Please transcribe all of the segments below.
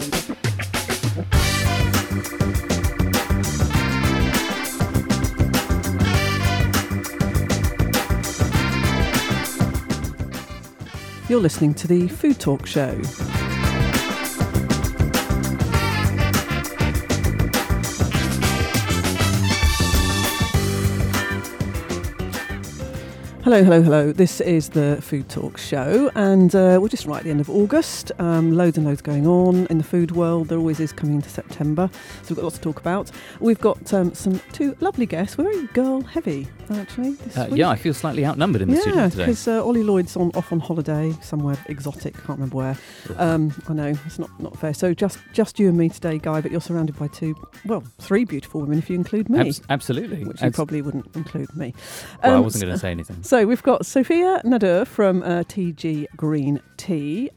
You're listening to the Food Talk Show. Hello, hello, hello. This is the Food Talk Show, and we're just right at the end of August. Loads and loads going on in the food world. There always is coming into September, so we've got lots to talk about. We've got some two lovely guests. We're very girl-heavy, actually. Yeah, I feel slightly outnumbered in the studio today. Yeah, because Ollie Lloyd's off on holiday somewhere exotic. Can't remember where. I know it's not fair. So just you and me today, Guy. But you're surrounded by three beautiful women if you include me. Absolutely, which you probably wouldn't include me. Well, I wasn't going to say anything. So we've got Sophia Nader from TG Green Tea.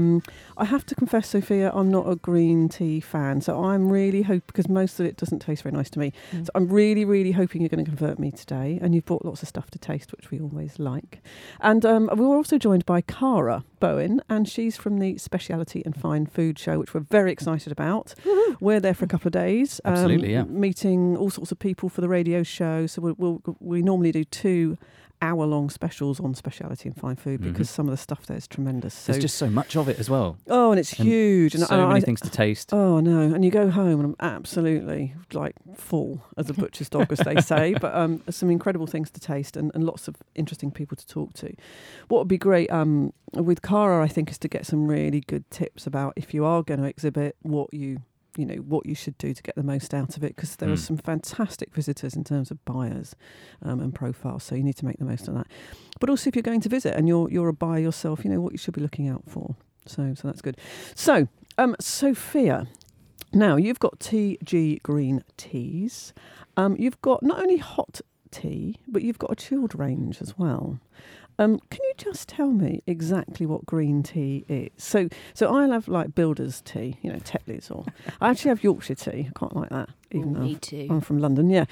I have to confess, Sophia, I'm not a green tea fan, so I'm really hoping, because most of it doesn't taste very nice to me, so I'm really, really hoping you're going to convert me today, and you've brought lots of stuff to taste, which we always like. And we were also joined by Cara Bowen, and she's from the Speciality and Fine Food Show, which we're very excited about. Woo-hoo. We're there for a couple of days. Absolutely, yeah. Meeting all sorts of people for the radio show, so we normally do 2 hour-long specials on speciality and fine food because some of the stuff there is tremendous. So, there's just so much of it as well. Oh, and it's huge. And so many things to taste. Oh, no. And you go home and I'm absolutely full as a butcher's dog, as they say. But some incredible things to taste and lots of interesting people to talk to. What would be great with Cara, I think, is to get some really good tips about if you are going to exhibit what you should do to get the most out of it, because there are some fantastic visitors in terms of buyers and profiles, so you need to make the most of that. But also if you're going to visit and you're a buyer yourself, you know what you should be looking out for. So that's good. So, Sophia, now you've got TG Green Teas. You've got not only hot tea, but you've got a chilled range as well. Can you just tell me exactly what green tea is? So I'll have builder's tea, Tetley's, or I actually have Yorkshire tea. I quite like that, even though me too. I'm from London. Yeah.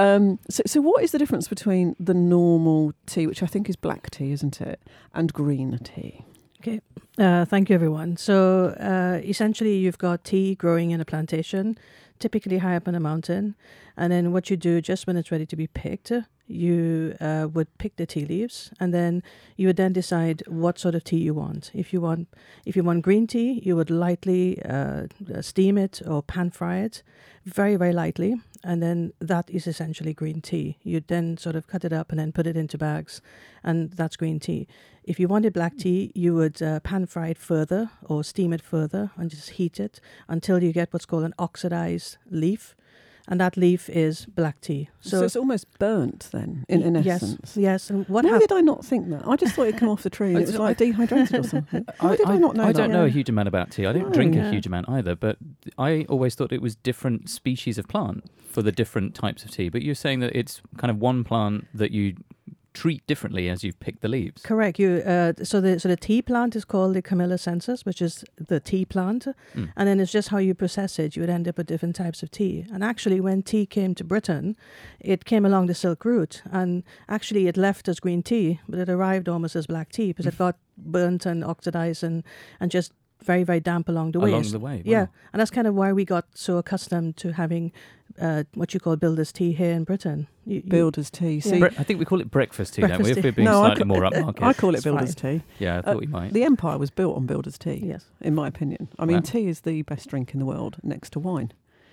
So what is the difference between the normal tea, which I think is black tea, isn't it, and green tea? Okay. Thank you, everyone. So essentially, you've got tea growing in a plantation, typically high up on a mountain, and then what you do just when it's ready to be picked, you would pick the tea leaves, and then you would then decide what sort of tea you want. If you want green tea, you would lightly steam it or pan fry it, very, very lightly, and then that is essentially green tea. You'd then sort of cut it up and then put it into bags, and that's green tea. If you wanted black tea, you would pan fry it further or steam it further and just heat it until you get what's called an oxidized leaf. And that leaf is black tea. So it's almost burnt then, in essence. Yes. And why did I not think that? I just thought it'd come off the tree and it was like dehydrated or something. Why did I not know that? I don't know a huge amount about tea. I don't drink a huge amount either, but I always thought it was different species of plant for the different types of tea. But you're saying that it's kind of one plant that you treat differently as you've picked the leaves. Correct. So the tea plant is called the Camellia sinensis, which is the tea plant, and then it's just how you process it. You would end up with different types of tea. And actually, when tea came to Britain, it came along the Silk Route, and actually it left as green tea, but it arrived almost as black tea because it got burnt and oxidized and just very, very damp along the way. Wow. Yeah, and that's kind of why we got so accustomed to having what you call builder's tea here in Britain. Builder's tea. Yeah. I think we call it breakfast tea, don't we? If we're being slightly more upmarket. I call it builder's tea. Yeah, I thought we might. The empire was built on builder's tea, yes, in my opinion. I mean, tea is the best drink in the world next to wine.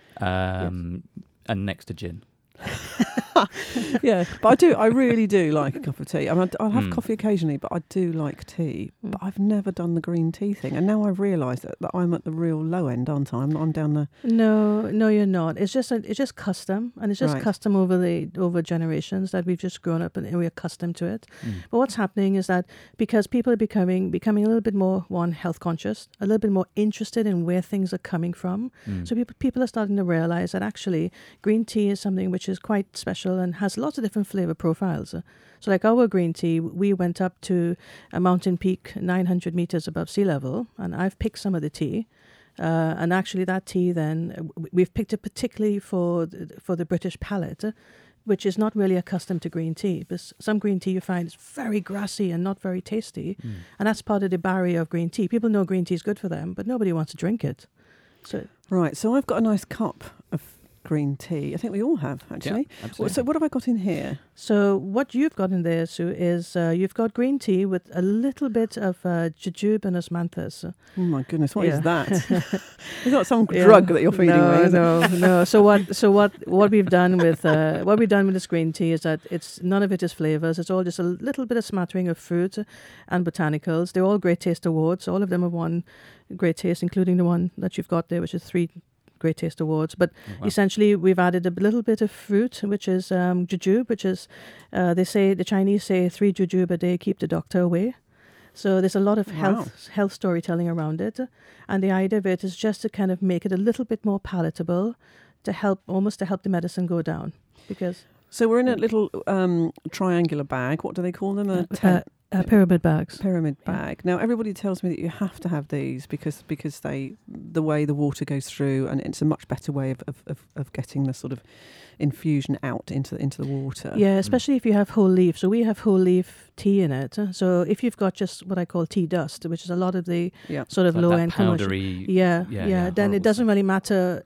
And next to gin. Yeah, but I really do like a cup of tea. I mean, I'll have coffee occasionally, but I do like tea. But I've never done the green tea thing, and now I've realised that I'm at the real low end, aren't I? I'm down the. No, you're not. It's just custom, and it's just custom over generations that we've just grown up and we're accustomed to it. But what's happening is that because people are becoming a little bit more health conscious, a little bit more interested in where things are coming from. So people are starting to realise that actually green tea is something which is quite special and has lots of different flavour profiles. So like our green tea, we went up to a mountain peak 900 metres above sea level, and I've picked some of the tea. And actually that tea then, we've picked it particularly for the British palate, which is not really accustomed to green tea. Because some green tea you find is very grassy and not very tasty. And that's part of the barrier of green tea. People know green tea is good for them, but nobody wants to drink it. Right, so I've got a nice cup of green tea. I think we all have, actually. Yeah, absolutely. So what have I got in here? So what you've got in there, Sue, is you've got green tea with a little bit of jujube and osmanthus. Oh my goodness, what is that? It's not some drug that you're feeding me, is it? No. So what we've done with this green tea is that none of it is flavors. It's all just a little bit of smattering of fruit and botanicals. They're all Great Taste Awards. All of them have won Great Taste, including the one that you've got there, which is 3 Great Taste Awards. But essentially, we've added a little bit of fruit, which is jujube, which is the Chinese say 3 jujube a day keep the doctor away. So there's a lot of health storytelling around it, and the idea of it is just to kind of make it a little bit more palatable, to help the medicine go down. So we're in a little triangular bag. What do they call them? Pyramid bags. Pyramid bag. Now everybody tells me that you have to have these because the way the water goes through, and it's a much better way of getting the sort of infusion out into the water. Yeah, especially if you have whole leaf. So we have whole leaf tea in it. So if you've got just what I call tea dust, which is a lot of the sort of low end powdery, then it doesn't really matter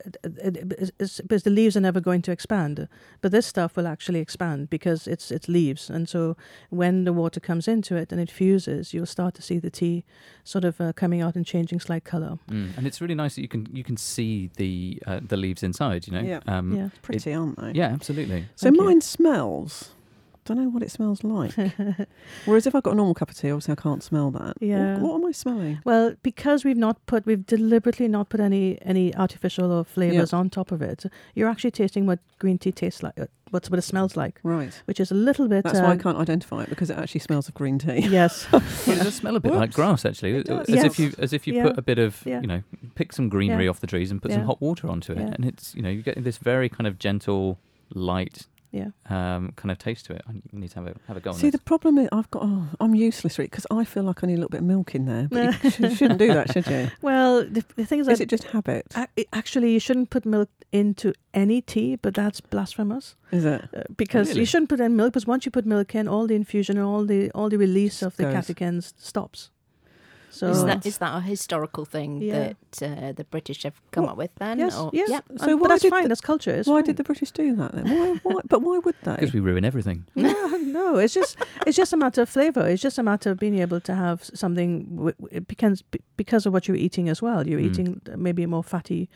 because the leaves are never going to expand. But this stuff will actually expand because it's leaves, and so when the water comes into it and it fuses, you'll start to see the tea sort of coming out and changing slight color. And it's really nice that you can see the leaves inside. Pretty, aren't they? Yeah, absolutely. So mine smells. Don't know what it smells like. Whereas if I've got a normal cup of tea, obviously I can't smell that. Yeah. What am I smelling? Well, because we've deliberately not put any artificial or flavors on top of it, you're actually tasting what green tea tastes like, what it smells like. Right. Which is a little bit... That's why I can't identify it, because it actually smells of green tea. Yes. Well, it does smell a bit like grass, actually. As if you put a bit of, pick some greenery off the trees and put some hot water onto it. And it's, you get this very kind of gentle, light... kind of taste to it. I need to have a go on See, the problem is I'm useless, really, because I feel like I need a little bit of milk in there. But you shouldn't do that, should you? Well, the thing is it just habit? Actually, you shouldn't put milk into any tea, but that's blasphemous. Is it? Because you shouldn't put in milk, because once you put milk in, all the infusion and all the release of the catechins stops. So is that a historical thing that the British have come up with then? Yes. Yeah. So but that's fine. That's culture. Why did the British do that then? Why? But why would they? Because we ruin everything. No. It's just a matter of flavour. It's just a matter of being able to have something because of what you're eating as well. You're eating maybe more fatty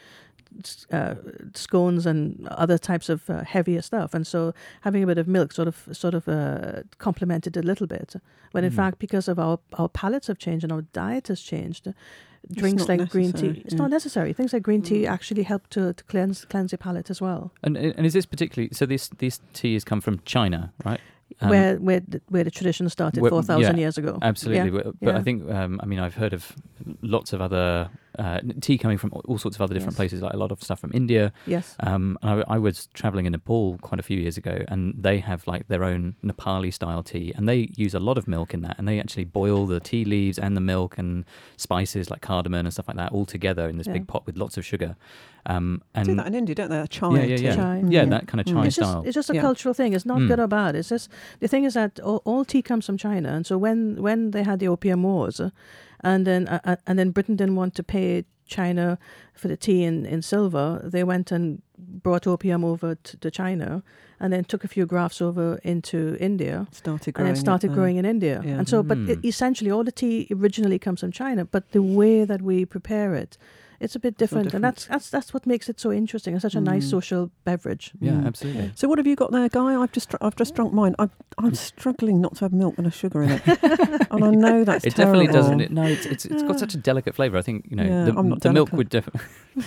scones and other types of heavier stuff, and so having a bit of milk sort of complemented a little bit. When in fact, because of our palates have changed and our diet has changed, drinks like green tea, it's not necessary. Things like green tea actually help to cleanse your palate as well. And is this particularly so? This tea has come from China, right? Where the tradition started 4,000 years ago. Absolutely. But I think, I've heard of lots of other tea coming from all sorts of other different places, like a lot of stuff from India. Yes. I was traveling in Nepal quite a few years ago, and they have like their own Nepali style tea, and they use a lot of milk in that, and they actually boil the tea leaves and the milk and spices like cardamom and stuff like that all together in this big pot with lots of sugar. And do that in India, don't they? Chai tea. Yeah, that kind of chai style. It's just a cultural thing. It's not good or bad. It's just the thing is that all tea comes from China, and so when they had the Opium Wars, and then Britain didn't want to pay China for the tea in silver, they went and brought opium over to China, and then took a few grafts over into India, started growing in India. Yeah. And so, but essentially, all the tea originally comes from China, but the way that we prepare it, it's a bit different, and that's what makes it so interesting. It's such a nice social beverage. Yeah, absolutely. So what have you got there, Guy? I've just drunk mine. I'm struggling not to have milk and a sugar in it, and I know that's it terrible. Definitely doesn't. No, it's got such a delicate flavour. I think the milk would definitely.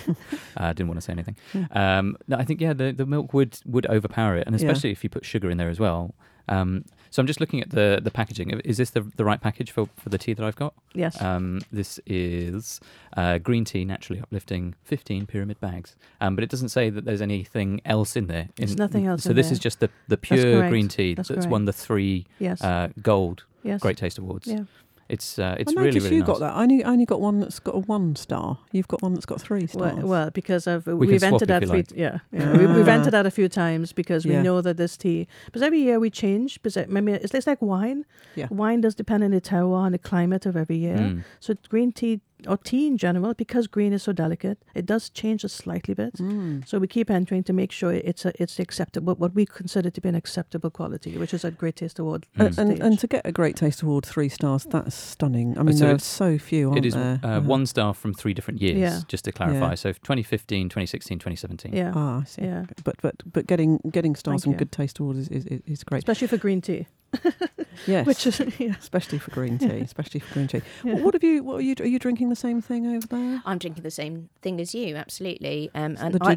I didn't want to say anything. No, I think the milk would overpower it, and especially if you put sugar in there as well. So I'm just looking at the packaging. Is this the right package for the tea that I've got? Yes. This is green tea, naturally uplifting, 15 pyramid bags. But it doesn't say that there's anything else in there. There's nothing else so in this there. is just the pure green tea that's won the 3 gold Great Taste Awards. Yeah. It's really, really you nice. got that. I only got one that's got a 1 star. You've got one that's got 3 stars. Well, because we've entered that we've entered that a few times because we know that this tea. Because every year we change. Because it's like wine. Yeah. Wine does depend on the terroir and the climate of every year. So green tea or tea in general, because green is so delicate, it does change a slightly bit. So we keep entering to make sure it's acceptable, what we consider to be an acceptable quality, which is a Great Taste Award. And to get a Great Taste Award 3 stars, that's stunning. I mean, there are so few, aren't there? It is 1 star from 3 different years, just to clarify. Yeah. So 2015, 2016, 2017. Yeah. I see. Yeah. But getting stars Thank from you. Good Taste Awards is great. Especially for green tea. Yes. Which is, Especially for green tea. Especially for green tea. Yeah. What are you drinking the same thing over there? I'm drinking the same thing as you, absolutely. And The I-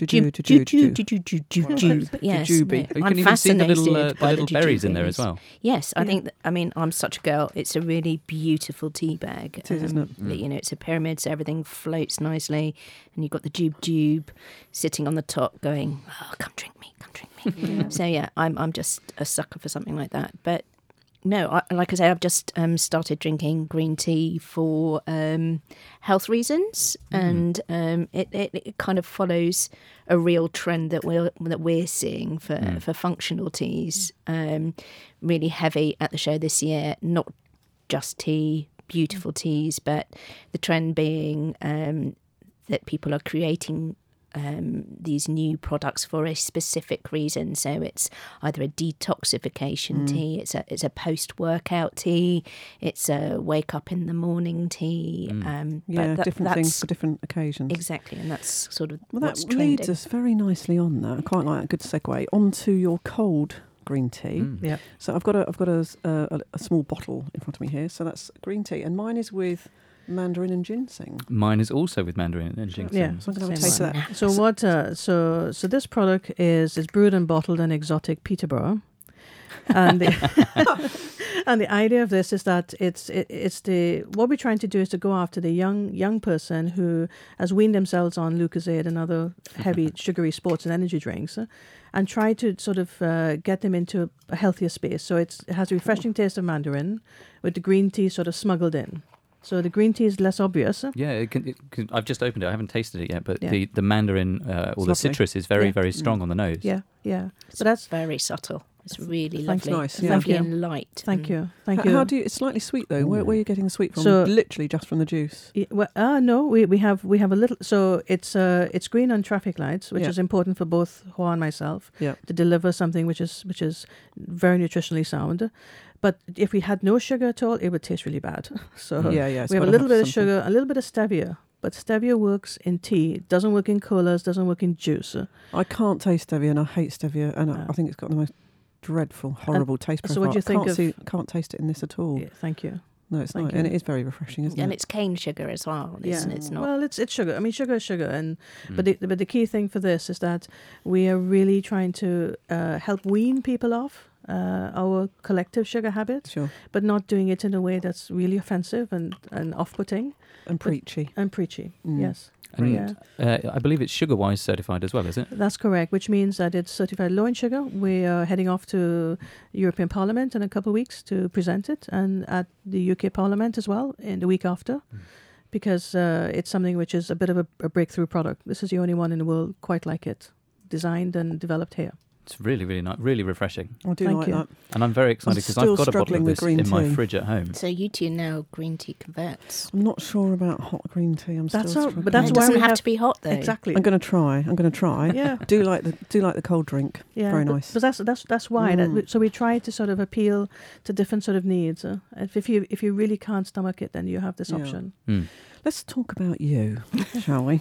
jujube. Yes, Jujube. You I'm can even see the fascinated by little berries in there jujubes. as well. Yes, I Yeah. think. I'm such a girl. It's a really beautiful tea bag. It is, isn't it? You know, it's a pyramid, so everything floats nicely, and you've got the jube sitting on the top, going, "Oh, come drink me, come drink me." So yeah, I'm just a sucker for something like that. But no, like I say, I've just started drinking green tea for health reasons, and it kind of follows a real trend that we're seeing for functional teas. Really heavy at the show this year, not just tea, beautiful teas, but the trend being that people are creating these new products for a specific reason. So it's either a detoxification tea, it's a post-workout tea, it's a wake up in the morning tea. Different things for different occasions. Exactly, and that's sort of Well, what's that trending. leads us very nicely on that. I quite like that. Good segue onto your cold green tea. Yeah. So I've got a small bottle in front of me here. So that's green tea, and mine is with mandarin and ginseng. Mine is also with mandarin and ginseng. Yeah. So I'm going to have a Same taste of that. So what? So this product is brewed and bottled in exotic Peterborough, and and the idea of this is that what we're trying to do is to go after the young person who has weaned themselves on Lucozade and other heavy sugary sports and energy drinks, and try to sort of get them into a healthier space. So it has a refreshing taste of mandarin, with the green tea sort of smuggled in. So the green tea is less obvious. Yeah, it can, I've just opened it. I haven't tasted it yet, but Yeah. the mandarin or the lovely. citrus is very, very strong on the nose. Yeah, yeah. It's But that's very subtle. It's really Thanks, lovely. nice. It's Yeah. lovely Thank you. and light. thank and you. How do you? It's slightly sweet though. Where are you getting the sweet from? So- Literally just from the juice. No, we have a little. So it's green on traffic lights, which Yeah. is important for both Hoa and myself Yeah. to deliver something which is very nutritionally sound. But if we had no sugar at all, it would taste really bad. So Yeah, yeah. it's we have a gotta little bit of something. sugar, a little bit of stevia. But stevia works in tea. It doesn't work in colas, doesn't work in juice. I can't taste stevia, and I hate stevia, and I think it's got the most dreadful, horrible taste profile. so what do you think Can't taste it in this at all. Yeah, thank you. No, it's Thank not, you. and it is very refreshing, isn't and it? it's cane sugar as well. Yeah. It's not. Well, it's sugar. I mean, sugar is sugar, but the key thing for this is that we are really trying to help wean people off our collective sugar habits, Sure, but not doing it in a way that's really offensive and off-putting and preachy. and preachy. Mm. Yes, And yeah. I believe it's SugarWise certified as well, is it? That's correct, which means that it's certified low in sugar. We are heading off to European Parliament in a couple of weeks to present it, and at the UK Parliament as well in the week after, because it's something which is a bit of a breakthrough product. This is the only one in the world quite like it, designed and developed here. It's really, really nice, really refreshing. I do Thank like you. that. And I'm very excited because still I've got a bottle struggling of with this green in my tea. fridge at home. So you two now green tea converts. I'm not sure about hot green tea. I'm That's still all- struggling. but that's it why doesn't we have have- to be hot though. Exactly. I'm going to try. Yeah. do like the cold drink. Yeah, Very but- nice. But that's why. So we try to sort of appeal to different sort of needs. If you really can't stomach it, then you have this Yeah. option. Let's talk about you, shall we?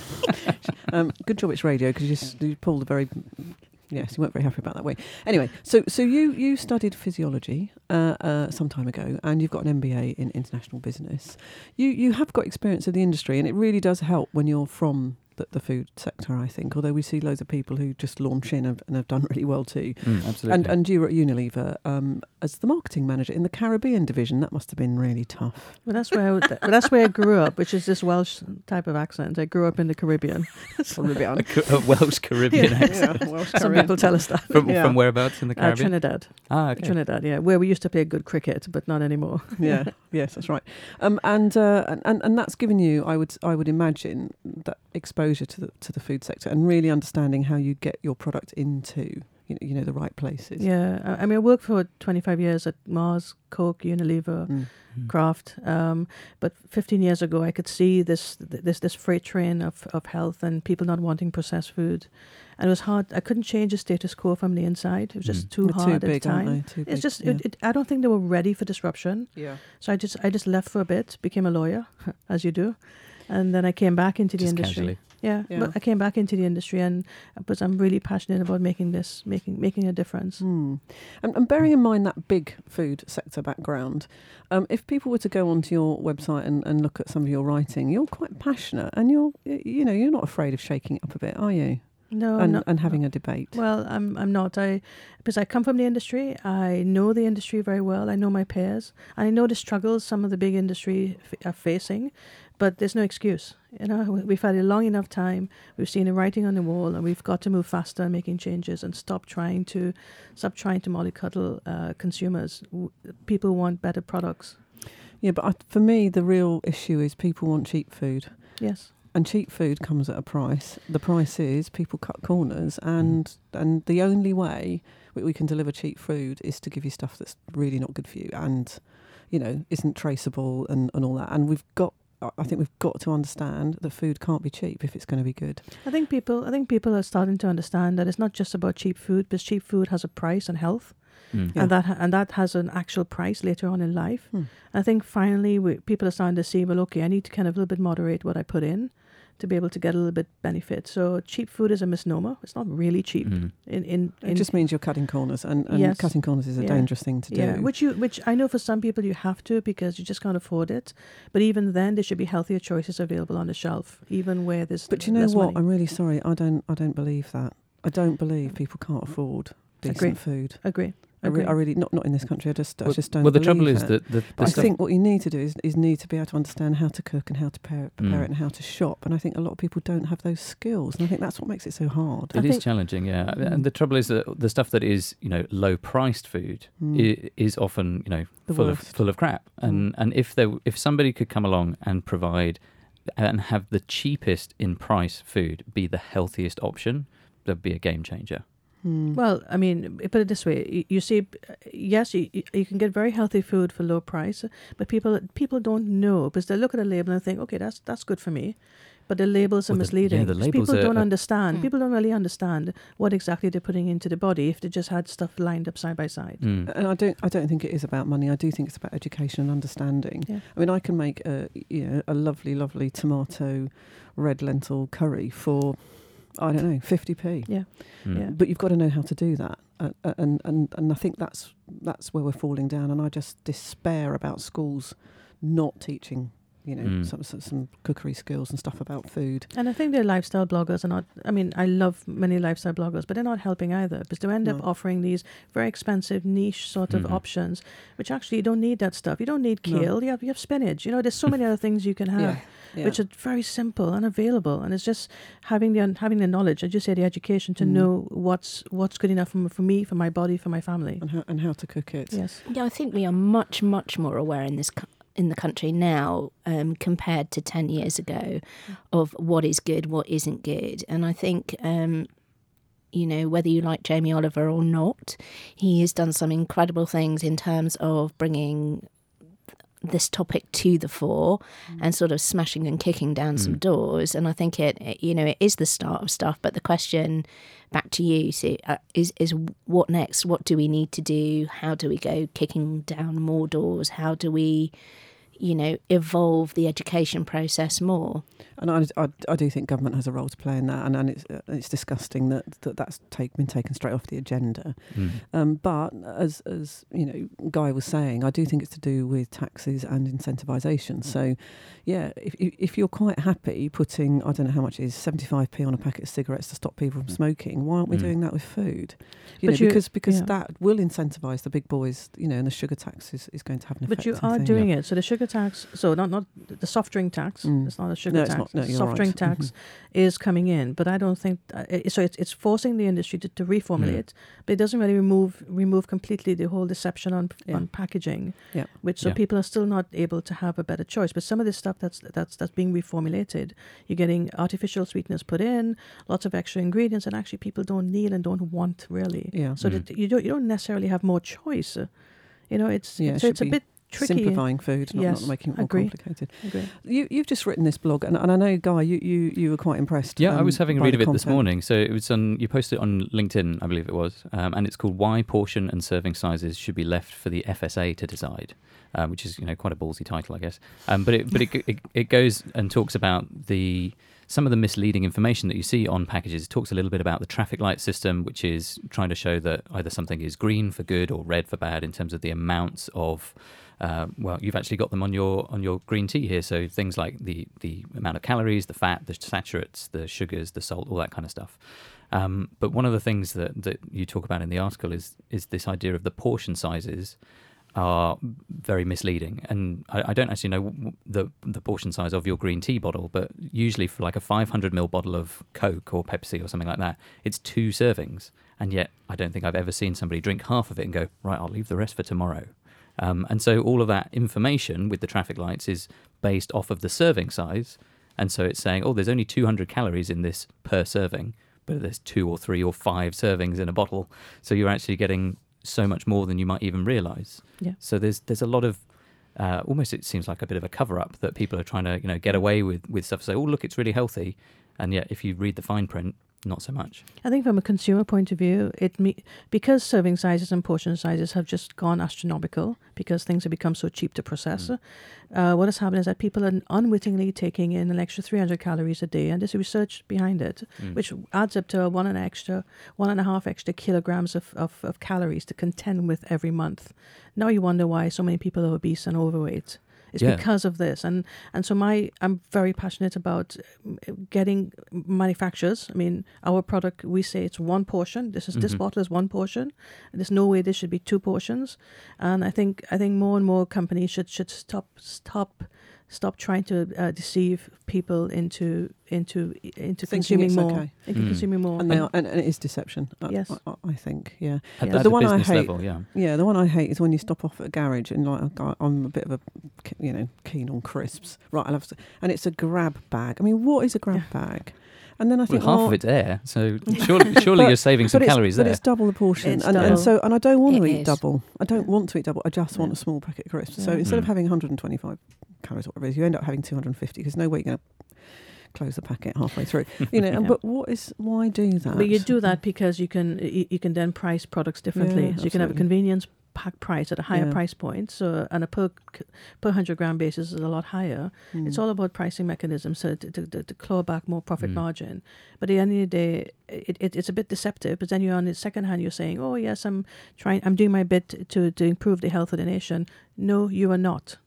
Good job it's radio, because you pulled a very... Yes, you weren't very happy about that way. Anyway, so you studied physiology some time ago, and you've got an MBA in international business. You have got experience of the industry, and it really does help when you're from the food sector, I think, although we see loads of people who just launch in and have done really well too. Absolutely. And you were at Unilever as the marketing manager in the Caribbean division. That must have been really tough. But that's where I grew up, which is this Welsh type of accent. I grew up in the Caribbean. Caribbean. A Welsh Caribbean accent. Some people tell us that. From whereabouts in the Caribbean? Trinidad. Okay. Trinidad, yeah, where we used to play good cricket, but not anymore. Yeah, yes, that's right. And that's given you, I would imagine, that exposure to the food sector and really understanding how you get your product into the right places. Yeah, I mean, I worked for 25 years at Mars, Coke, Unilever, Kraft. But 15 years ago, I could see this freight train of health and people not wanting processed food. And it was hard. I couldn't change the status quo from the inside. It was just too hard big, at the time. Aren't they? Too It's big, just, yeah. I don't think they were ready for disruption. Yeah. So I just left for a bit, became a lawyer, as you do. And then I came back into the Just industry. casually. Yeah, but I came back into the industry, and because I'm really passionate about making a difference. And bearing in mind that big food sector background, if people were to go onto your website and look at some of your writing, you're quite passionate, and you're not afraid of shaking it up a bit, are you? No, and having a debate. Well, I'm not. Because I come from the industry, I know the industry very well. I know my peers, and I know the struggles some of the big industry are facing. But there's no excuse. We've had a long enough time. We've seen the writing on the wall, and we've got to move faster in making changes and stop trying to mollycoddle consumers. People want better products. Yeah, but for me, the real issue is people want cheap food. Yes. And cheap food comes at a price. The price is people cut corners, and the only way we can deliver cheap food is to give you stuff that's really not good for you and, isn't traceable and all that. And I think we've got to understand that food can't be cheap if it's going to be good. I think people are starting to understand that it's not just about cheap food, because cheap food has a price on health. And that has an actual price later on in life. I think finally people are starting to see, well, okay, I need to kind of a little bit moderate what I put in to be able to get a little bit benefit. So cheap food is a misnomer. It's not really cheap. It just means you're cutting corners, and Yes. cutting corners is a dangerous thing to do. Yeah, which I know for some people you have to, because you just can't afford it. But even then, there should be healthier choices available on the shelf, even where there's. But you know less what? money. I'm really sorry. I don't believe that. I don't believe people can't afford decent food. Agree. I really not in this country. I just don't. Well, the believe trouble is it. that But I think what you need to do is need to be able to understand how to cook and how to prepare it and how to shop. And I think a lot of people don't have those skills, and I think that's what makes it so hard. It is challenging, yeah. And the trouble is that the stuff that is, low-priced food is often, full of crap. And if somebody could come along and provide and have the cheapest in price food be the healthiest option, that'd be a game changer. Well, I mean, put it this way: you see, yes, you can get very healthy food for low price, but people don't know, because they look at a label and think, okay, that's good for me, but the labels are misleading. The labels people don't understand. People don't really understand what exactly they're putting into the body if they just had stuff lined up side by side. And I don't think it is about money. I do think it's about education and understanding. Yeah. I mean, I can make a lovely tomato red lentil curry for, I don't know, 50p. Yeah. Yeah. But you've got to know how to do that, and I think that's where we're falling down. And I just despair about schools not teaching, some cookery skills and stuff about food. And I think the lifestyle bloggers are not. I mean, I love many lifestyle bloggers, but they're not helping either, because they end up offering these very expensive niche sort of options, which actually you don't need that stuff. You don't need kale. You have spinach. There's so many other things you can have. Yeah. Which are very simple and available, and it's just having the knowledge, as you say, the education to know what's good enough for me, for my body, for my family, and how to cook it. Yes. Yeah, I think we are much more aware in the country now compared to 10 years ago of what is good, what isn't good, and I think. Whether you like Jamie Oliver or not, he has done some incredible things in terms of bringing this topic to the fore and sort of smashing and kicking down some doors. And I think it is the start of stuff. But the question back to you, Sue, is what next? What do we need to do? How do we go kicking down more doors? How do we, evolve the education process more? And I do think government has a role to play in that, and it's disgusting that's been taken straight off the agenda. But as Guy was saying, I do think it's to do with taxes and incentivisation. So, yeah, if you're quite happy putting, I don't know how much it is, 75p on a packet of cigarettes to stop people from smoking, why aren't we doing that with food? Because that will incentivise the big boys, and the sugar tax is going to have an effect. But you are doing it. So the sugar sugar tax, so not the soft drink tax. It's not a sugar tax. No, soft drink tax is coming in, but I don't think so. It's forcing the industry to reformulate, but it doesn't really remove completely the whole deception on packaging. Yeah. So people are still not able to have a better choice. But some of this stuff that's being reformulated, you're getting artificial sweeteners put in, lots of extra ingredients, and actually people don't need and don't want really. Yeah. So that you don't necessarily have more choice. It's a bit tricky. Simplifying food, not making it more complicated. You've just written this blog, and I know, Guy, you were quite impressed. Yeah, I was having a read of it this morning. So it was you posted it on LinkedIn, I believe it was, and it's called "Why Portion and Serving Sizes Should Be Left for the FSA to Decide," which is quite a ballsy title, I guess. But it goes and talks about some of the misleading information that you see on packages. It talks a little bit about the traffic light system, which is trying to show that either something is green for good or red for bad in terms of the amounts of, you've actually got them on your green tea here. So things like the amount of calories, the fat, the saturates, the sugars, the salt, all that kind of stuff. But one of the things that you talk about in the article is this idea of the portion sizes are very misleading, and I don't actually know the portion size of your green tea bottle, but usually for like a 500ml bottle of Coke or Pepsi or something like that, it's 2 servings, and yet I don't think I've ever seen somebody drink half of it and go, right, I'll leave the rest for tomorrow. And so all of that information with the traffic lights is based off of the serving size, and so it's saying, there's only 200 calories in this per serving, but there's 2 or 3 or 5 servings in a bottle, so you're actually getting so much more than you might even realise. Yeah. So there's a lot of almost, it seems like a bit of a cover up that people are trying to get away with stuff. Say, look, it's really healthy, and yet if you read the fine print, not so much. I think from a consumer point of view, because serving sizes and portion sizes have just gone astronomical because things have become so cheap to process. What has happened is that people are unwittingly taking in an extra 300 calories a day, and there's research behind it, which adds up to 1.5 extra kilograms of calories to contend with every month. Now you wonder why so many people are obese and overweight. It's because of this. And so I'm very passionate about getting manufacturers. I mean, our product, we say it's 1 portion. This bottle is 1 portion. There's no way this should be 2 portions. And I think more and more companies should stop trying to deceive people into consuming more. Okay. Consuming more. And it is deception. Yes, I think. Yeah. At the one I hate. Level, yeah, the one I hate is when you stop off at a garage and I'm a bit of a keen on crisps. Right, and it's a grab bag. I mean, what is a grab bag? And then I think half of it's air, so surely you're saving some calories there. But it's double the portion, and I don't want to eat double. I don't want to eat double. I just want a small packet of crisps. So instead of having 125 calories, or whatever it is, you end up having 250 because no way you're going to close the packet halfway through. But why do that? But you do that because you can then price products differently. So you can have a convenience pack price at a higher price point, so and a per 100 gram basis is a lot higher. It's all about pricing mechanisms, so to claw back more profit margin. But at the end of the day, it's a bit deceptive. But then you're on the second hand, you're saying, "Oh yes, I'm doing my bit to improve the health of the nation." No, you are not.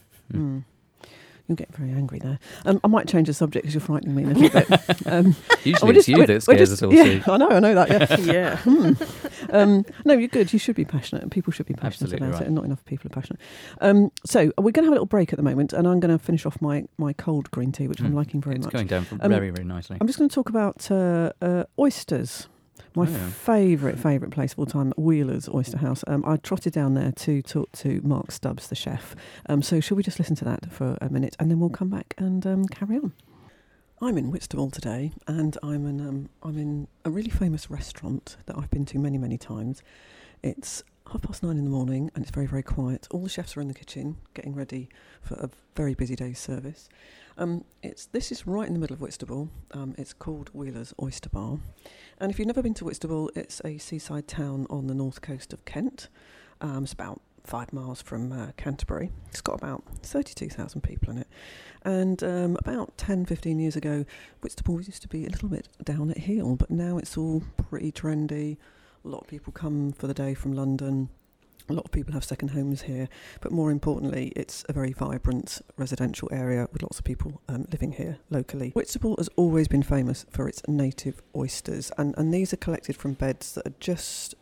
You're getting very angry there. I might change the subject because you're frightening me a little bit. Usually it's you that scares us all. Yeah, I know that. Yeah. No, you're good. You should be passionate. People should be passionate about it, and not enough people are passionate. So we're going to have a little break at the moment, and I'm going to finish off my cold green tea, which I'm liking very much. It's going down very, very nicely. I'm just going to talk about oysters. My favourite place of all time, Wheeler's Oyster House. I trotted down there to talk to Mark Stubbs, the chef. So shall we just listen to that for a minute, and then we'll come back and carry on. I'm in Whitstable today, and I'm in a really famous restaurant that I've been to many, many times. It's 9:30 in the morning, and it's very, very quiet. All the chefs are in the kitchen getting ready for a very busy day's service. This is right in the middle of Whitstable. It's called Wheeler's Oyster Bar. And if you've never been to Whitstable, it's a seaside town on the north coast of Kent. It's about 5 miles from Canterbury. It's got about 32,000 people in it. And about 10, 15 years ago, Whitstable used to be a little bit down at heel, but now it's all pretty trendy. A lot of people come for the day from London. A lot of people have second homes here, but more importantly, it's a very vibrant residential area with lots of people living here locally. Whitstable has always been famous for its native oysters, and these are collected from beds that are just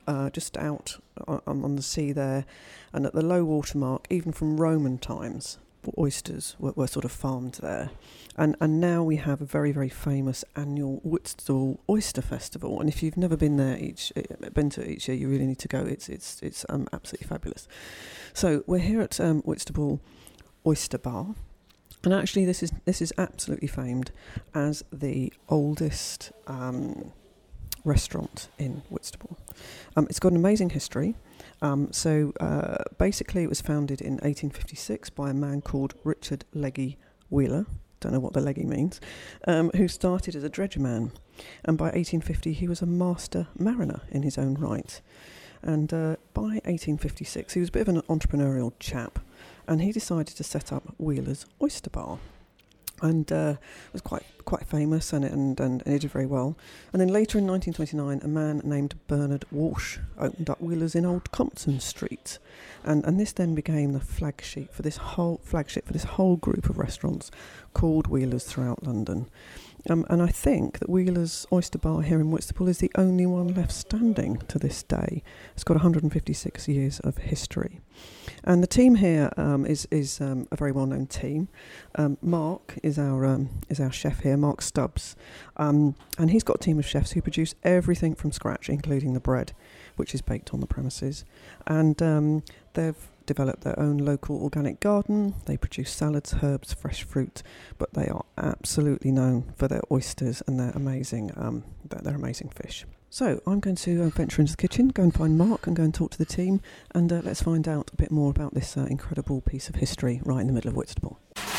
just out on the sea there, and at the low water mark, even from Roman times, oysters were sort of farmed there. And now we have a very, very famous annual Whitstable Oyster Festival. And if you've never been to it each year, you really need to go. It's absolutely fabulous. So we're here at Whitstable Oyster Bar, and actually this is absolutely famed as the oldest restaurant in Whitstable. It's got an amazing history. Basically, it was founded in 1856 by a man called Richard Legge Wheeler. Don't know what the Legge means, who started as a dredgerman, and by 1850 he was a master mariner in his own right. And by 1856 he was a bit of an entrepreneurial chap, and he decided to set up Wheeler's Oyster Bar, and was quite famous, and it did very well. And then later in 1929, a man named Bernard Walsh opened up Wheeler's in Old Compton Street, and this then became the flagship for this whole group of restaurants called Wheeler's throughout London. And I think that Wheeler's Oyster Bar here in Whitstable is the only one left standing to this day. It's got 156 years of history. And the team here is a very well-known team. Mark is our chef here, Mark Stubbs. And he's got a team of chefs who produce everything from scratch, including the bread, which is baked on the premises. And they've developed their own local organic garden. They produce salads, herbs, fresh fruit, but they are absolutely known for their oysters and their amazing fish. So I'm going to venture into the kitchen, go and find Mark and go and talk to the team, and let's find out a bit more about this incredible piece of history right in the middle of Whitstable.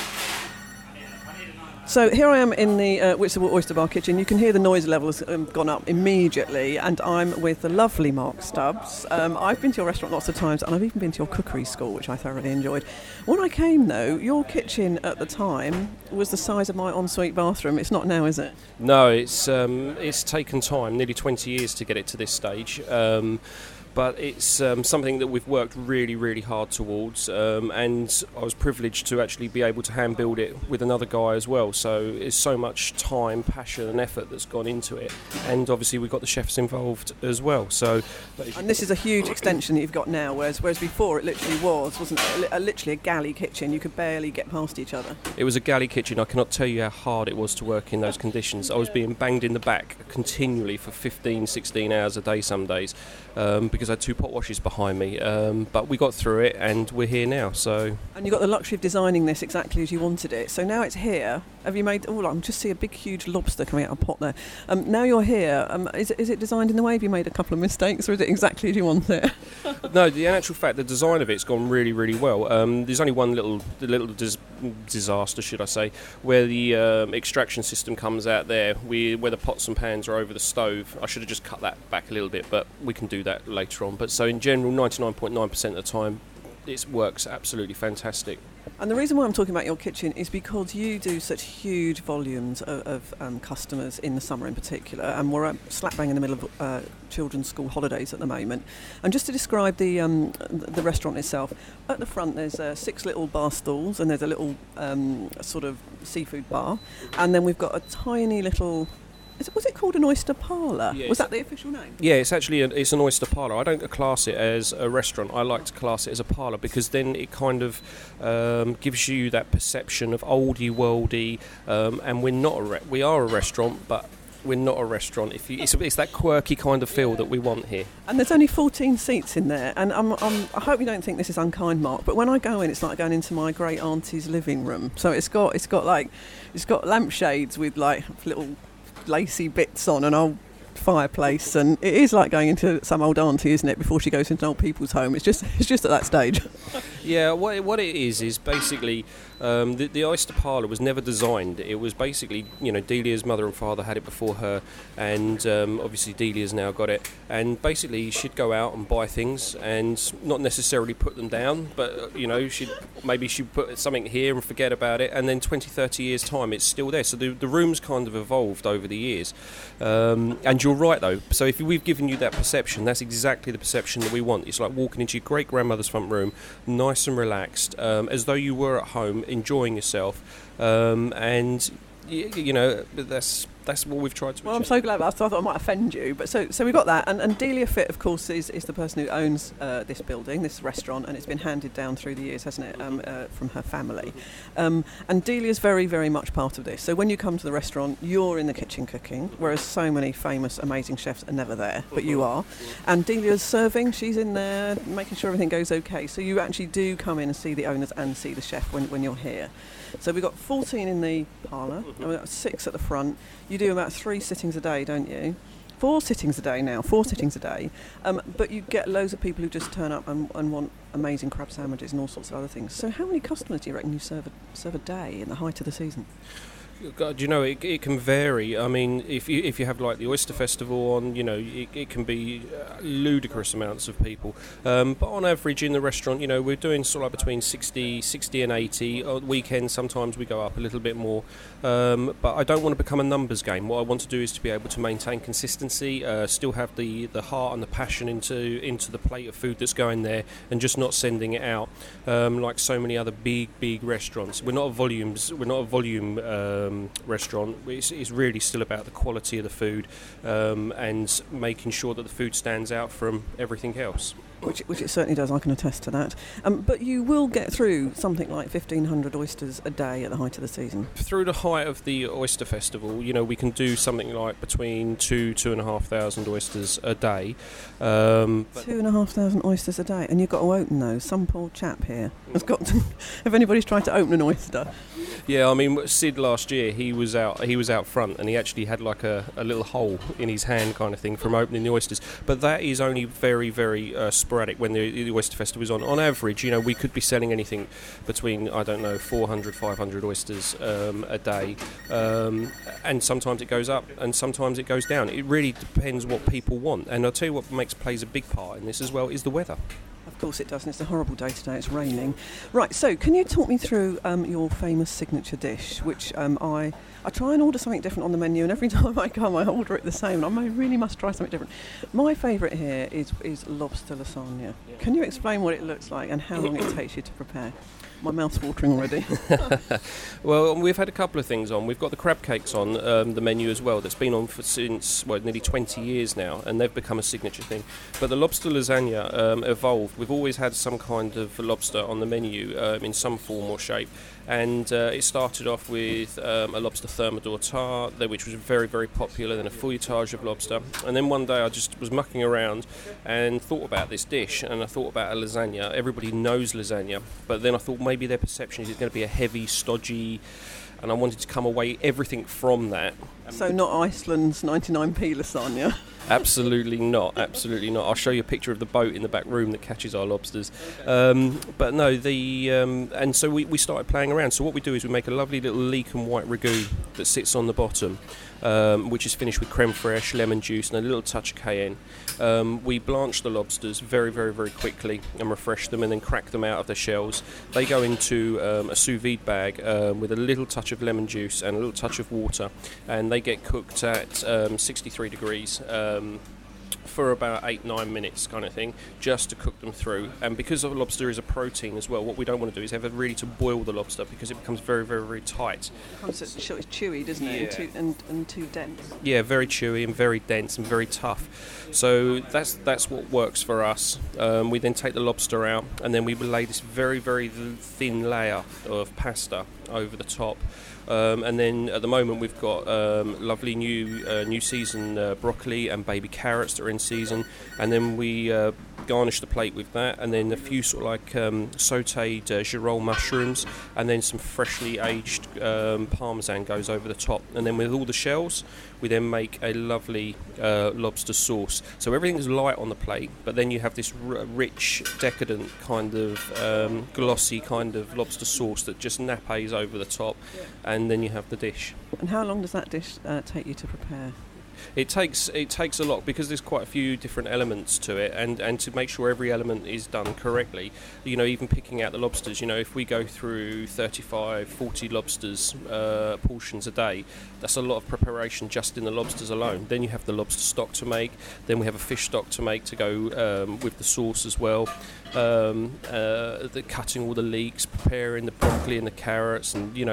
So here I am in the Whitstable Oyster Bar kitchen. You can hear the noise level has gone up immediately, and I'm with the lovely Mark Stubbs. I've been to your restaurant lots of times, and I've even been to your cookery school, which I thoroughly enjoyed. When I came, though, your kitchen at the time was the size of my ensuite bathroom. It's not now, is it? No, it's taken time, nearly 20 years to get it to this stage. But it's something that we've worked really, really hard towards, and I was privileged to actually be able to hand build it with another guy as well. So it's so much time, passion and effort that's gone into it, and obviously we've got the chefs involved as well. So, and this is a huge extension that you've got now, whereas before it literally wasn't it? Literally a galley kitchen. You could barely get past each other. It was a galley kitchen. I cannot tell you how hard it was to work in those conditions. I was being banged in the back continually for 15, 16 hours a day some days, because I had 2 pot washes behind me, but we got through it and we're here now. So, and you got the luxury of designing this exactly as you wanted it, so now it's here. Have you made, I just see a big huge lobster coming out of a pot there. Now you're here, is it designed in the way? Have you made a couple of mistakes, or is it exactly as you want it? No, the actual fact, the design of it's gone really, really well. There's only one little disaster, should I say, where the extraction system comes out there, where the pots and pans are over the stove. I should have just cut that back a little bit, but we can do that later on. But so in general, 99.9% of the time, it works absolutely fantastic. And the reason why I'm talking about your kitchen is because you do such huge volumes of customers in the summer in particular, and we're slap bang in the middle of children's school holidays at the moment. And just to describe the restaurant itself, at the front there's 6 little bar stools, and there's a little sort of seafood bar, and then we've got a tiny little... Was it called an oyster parlour? Yeah, was that the official name? Yeah, it's actually it's an oyster parlour. I don't class it as a restaurant. I like to class it as a parlour, because then it kind of gives you that perception of oldie worldy, and we are a restaurant, but we're not a restaurant. It's that quirky kind of feel that we want here. And there's only 14 seats in there, and I hope you don't think this is unkind, Mark, but when I go in, it's like going into my great auntie's living room. So it's got lampshades with like little lacy bits on, an old fireplace, and it is like going into some old auntie, isn't it, before she goes into an old people's home. It's just at that stage. Yeah, what it is basically the oyster parlour was never designed. It was basically, Delia's mother and father had it before her, and obviously Delia's now got it, and basically she'd go out and buy things and not necessarily put them down, but she'd put something here and forget about it, and then 20-30 years time it's still there. So the room's kind of evolved over the years, and you're right though, so if we've given you that perception, that's exactly the perception that we want. It's like walking into your great grandmother's front room, nice and relaxed, as though you were at home enjoying yourself, and that's what we've tried to Well, achieve. I'm so glad. I thought I might offend you, but so we got that, and Delia Fit, of course, is the person who owns this building, this restaurant, and it's been handed down through the years, hasn't it, from her family. And Delia's very, very much part of this. So when you come to the restaurant, you're in the kitchen cooking, whereas so many famous, amazing chefs are never there, but you are. And Delia's serving; she's in there making sure everything goes okay. So you actually do come in and see the owners and see the chef when you're here. So we've got 14 in the parlour, and we've got 6 at the front. You do about 3 sittings a day, don't you? 4 sittings a day now, 4 sittings a day. But you get loads of people who just turn up and want amazing crab sandwiches and all sorts of other things. So how many customers do you reckon you serve a day in the height of the season? God, it can vary. I mean, if you have like the Oyster Festival on, it can be ludicrous amounts of people. But on average in the restaurant, we're doing sort of like between 60 and 80. On weekends, sometimes we go up a little bit more. But I don't want to become a numbers game. What I want to do is to be able to maintain consistency, still have the heart and the passion into the plate of food that's going there, and just not sending it out like so many other big restaurants. We're not a volume restaurant. It's really still about the quality of the food and making sure that the food stands out from everything else. Which it certainly does, I can attest to that. But you will get through something like 1,500 oysters a day at the height of the season. Through the height of the Oyster Festival, we can do something like between 2,500 oysters a day. 2,500 oysters a day, and you've got to open those. Some poor chap here has got to. If anybody's tried to open an oyster. Yeah, I mean, Sid last year, he was out front, and he actually had like a little hole in his hand kind of thing from opening the oysters. But that is only very, very sporadic when the Oyster Festival is on. On average, we could be selling anything between, 400, 500 oysters a day. And sometimes it goes up and sometimes it goes down. It really depends what people want. And I'll tell you what plays a big part in this as well is the weather. Of course it does, and it's a horrible day today, it's raining. Right, so can you talk me through your famous signature dish, which I try and order something different on the menu, and every time I come I order it the same, and I really must try something different. My favourite here is lobster lasagna. Can you explain what it looks like and how long it takes you to prepare? My mouth's watering already. Well, we've had a couple of things on. We've got the crab cakes on the menu as well. That's been on since nearly 20 years now, and they've become a signature thing. But the lobster lasagna evolved. We've always had some kind of lobster on the menu in some form or shape. And it started off with a lobster thermidor tart, which was very, very popular, then a feuilletage of lobster. And then one day I just was mucking around and thought about this dish, and I thought about a lasagna. Everybody knows lasagna, but then I thought maybe their perception is it's going to be a heavy, stodgy, and I wanted to come away everything from that. So not Iceland's 99p lasagna? Absolutely not. I'll show you a picture of the boat in the back room that catches our lobsters. But no, and so we started playing around. So what we do is we make a lovely little leek and white ragout that sits on the bottom, which is finished with creme fraiche, lemon juice, and a little touch of cayenne. We blanch the lobsters very, very, very quickly and refresh them, and then crack them out of their shells. They go into a sous vide bag with a little touch of lemon juice and a little touch of water, and they get cooked at 63 degrees for about 8-9 minutes kind of thing, just to cook them through. And because the lobster is a protein as well, what we don't want to do is ever really to boil the lobster, because it becomes very, very, very tight. It becomes chewy, doesn't it? Yeah. And too dense. Yeah, very chewy and very dense and very tough. So that's what works for us. We then take the lobster out, and then we will lay this very, very thin layer of pasta over the top. And then at the moment we've got lovely new season broccoli and baby carrots that are in season, and then we garnish the plate with that, and then a few sort of like sautéed girole mushrooms, and then some freshly aged parmesan goes over the top, and then with all the shells we then make a lovely lobster sauce. So everything's light on the plate, but then you have this rich, decadent kind of glossy kind of lobster sauce that just nappies over the top, and then you have the dish. And how long does that dish take you to prepare? It takes a lot, because there's quite a few different elements to it, and to make sure every element is done correctly, even picking out the lobsters, if we go through 35-40 lobsters portions a day, that's a lot of preparation just in the lobsters alone. Then you have the lobster stock to make, then we have a fish stock to make to go with the sauce as well, the cutting all the leeks, preparing the broccoli and the carrots, and the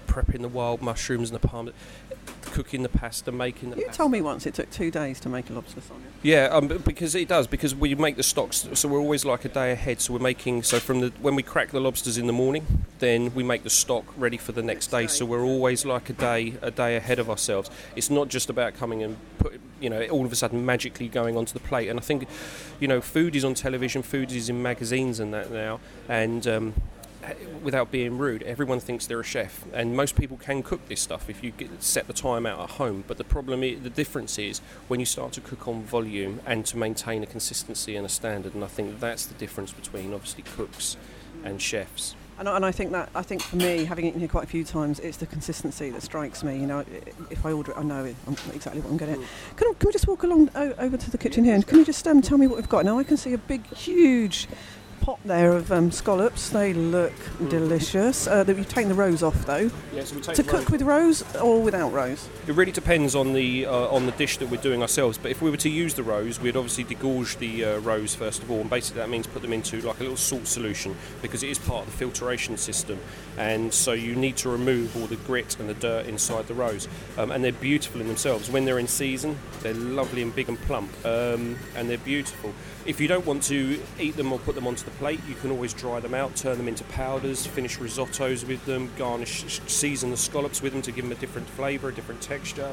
prepping the wild mushrooms and the palm, cooking the pasta, making the You pasta. told me once it took 2 days to make a lobster lasagna. Yeah, because it does, because we make the stocks, so we're always like a day ahead. So we're making, when we crack the lobsters in the morning, then we make the stock ready for the next day. So we're always like a day ahead of ourselves. It's not just about coming and all of a sudden magically going onto the plate. And I think, food is on television, food is in magazines and that now, and without being rude, everyone thinks they're a chef, and most people can cook this stuff if you set the time out at home. But the difference is when you start to cook on volume and to maintain a consistency and a standard, and I think that's the difference between obviously cooks and chefs. And I think for me, having eaten here quite a few times, it's the consistency that strikes me. If I order it, I know exactly what I'm getting. Can we just walk along over to the kitchen here, and can you just tell me what we've got? Now I can see a big, huge pot there of scallops. They look delicious. You've taken the roes off though. Yes, we take to cook with roes or without roes? It really depends on the dish that we're doing ourselves. But if we were to use the roes, we'd obviously degorge the roes first of all, and basically that means put them into like a little salt solution, because it is part of the filtration system, and so you need to remove all the grit and the dirt inside the roes. And they're beautiful in themselves. When they're in season, they're lovely and big and plump, and they're beautiful. If you don't want to eat them or put them onto the plate, you can always dry them out, turn them into powders, finish risottos with them, season the scallops with them to give them a different flavour, a different texture.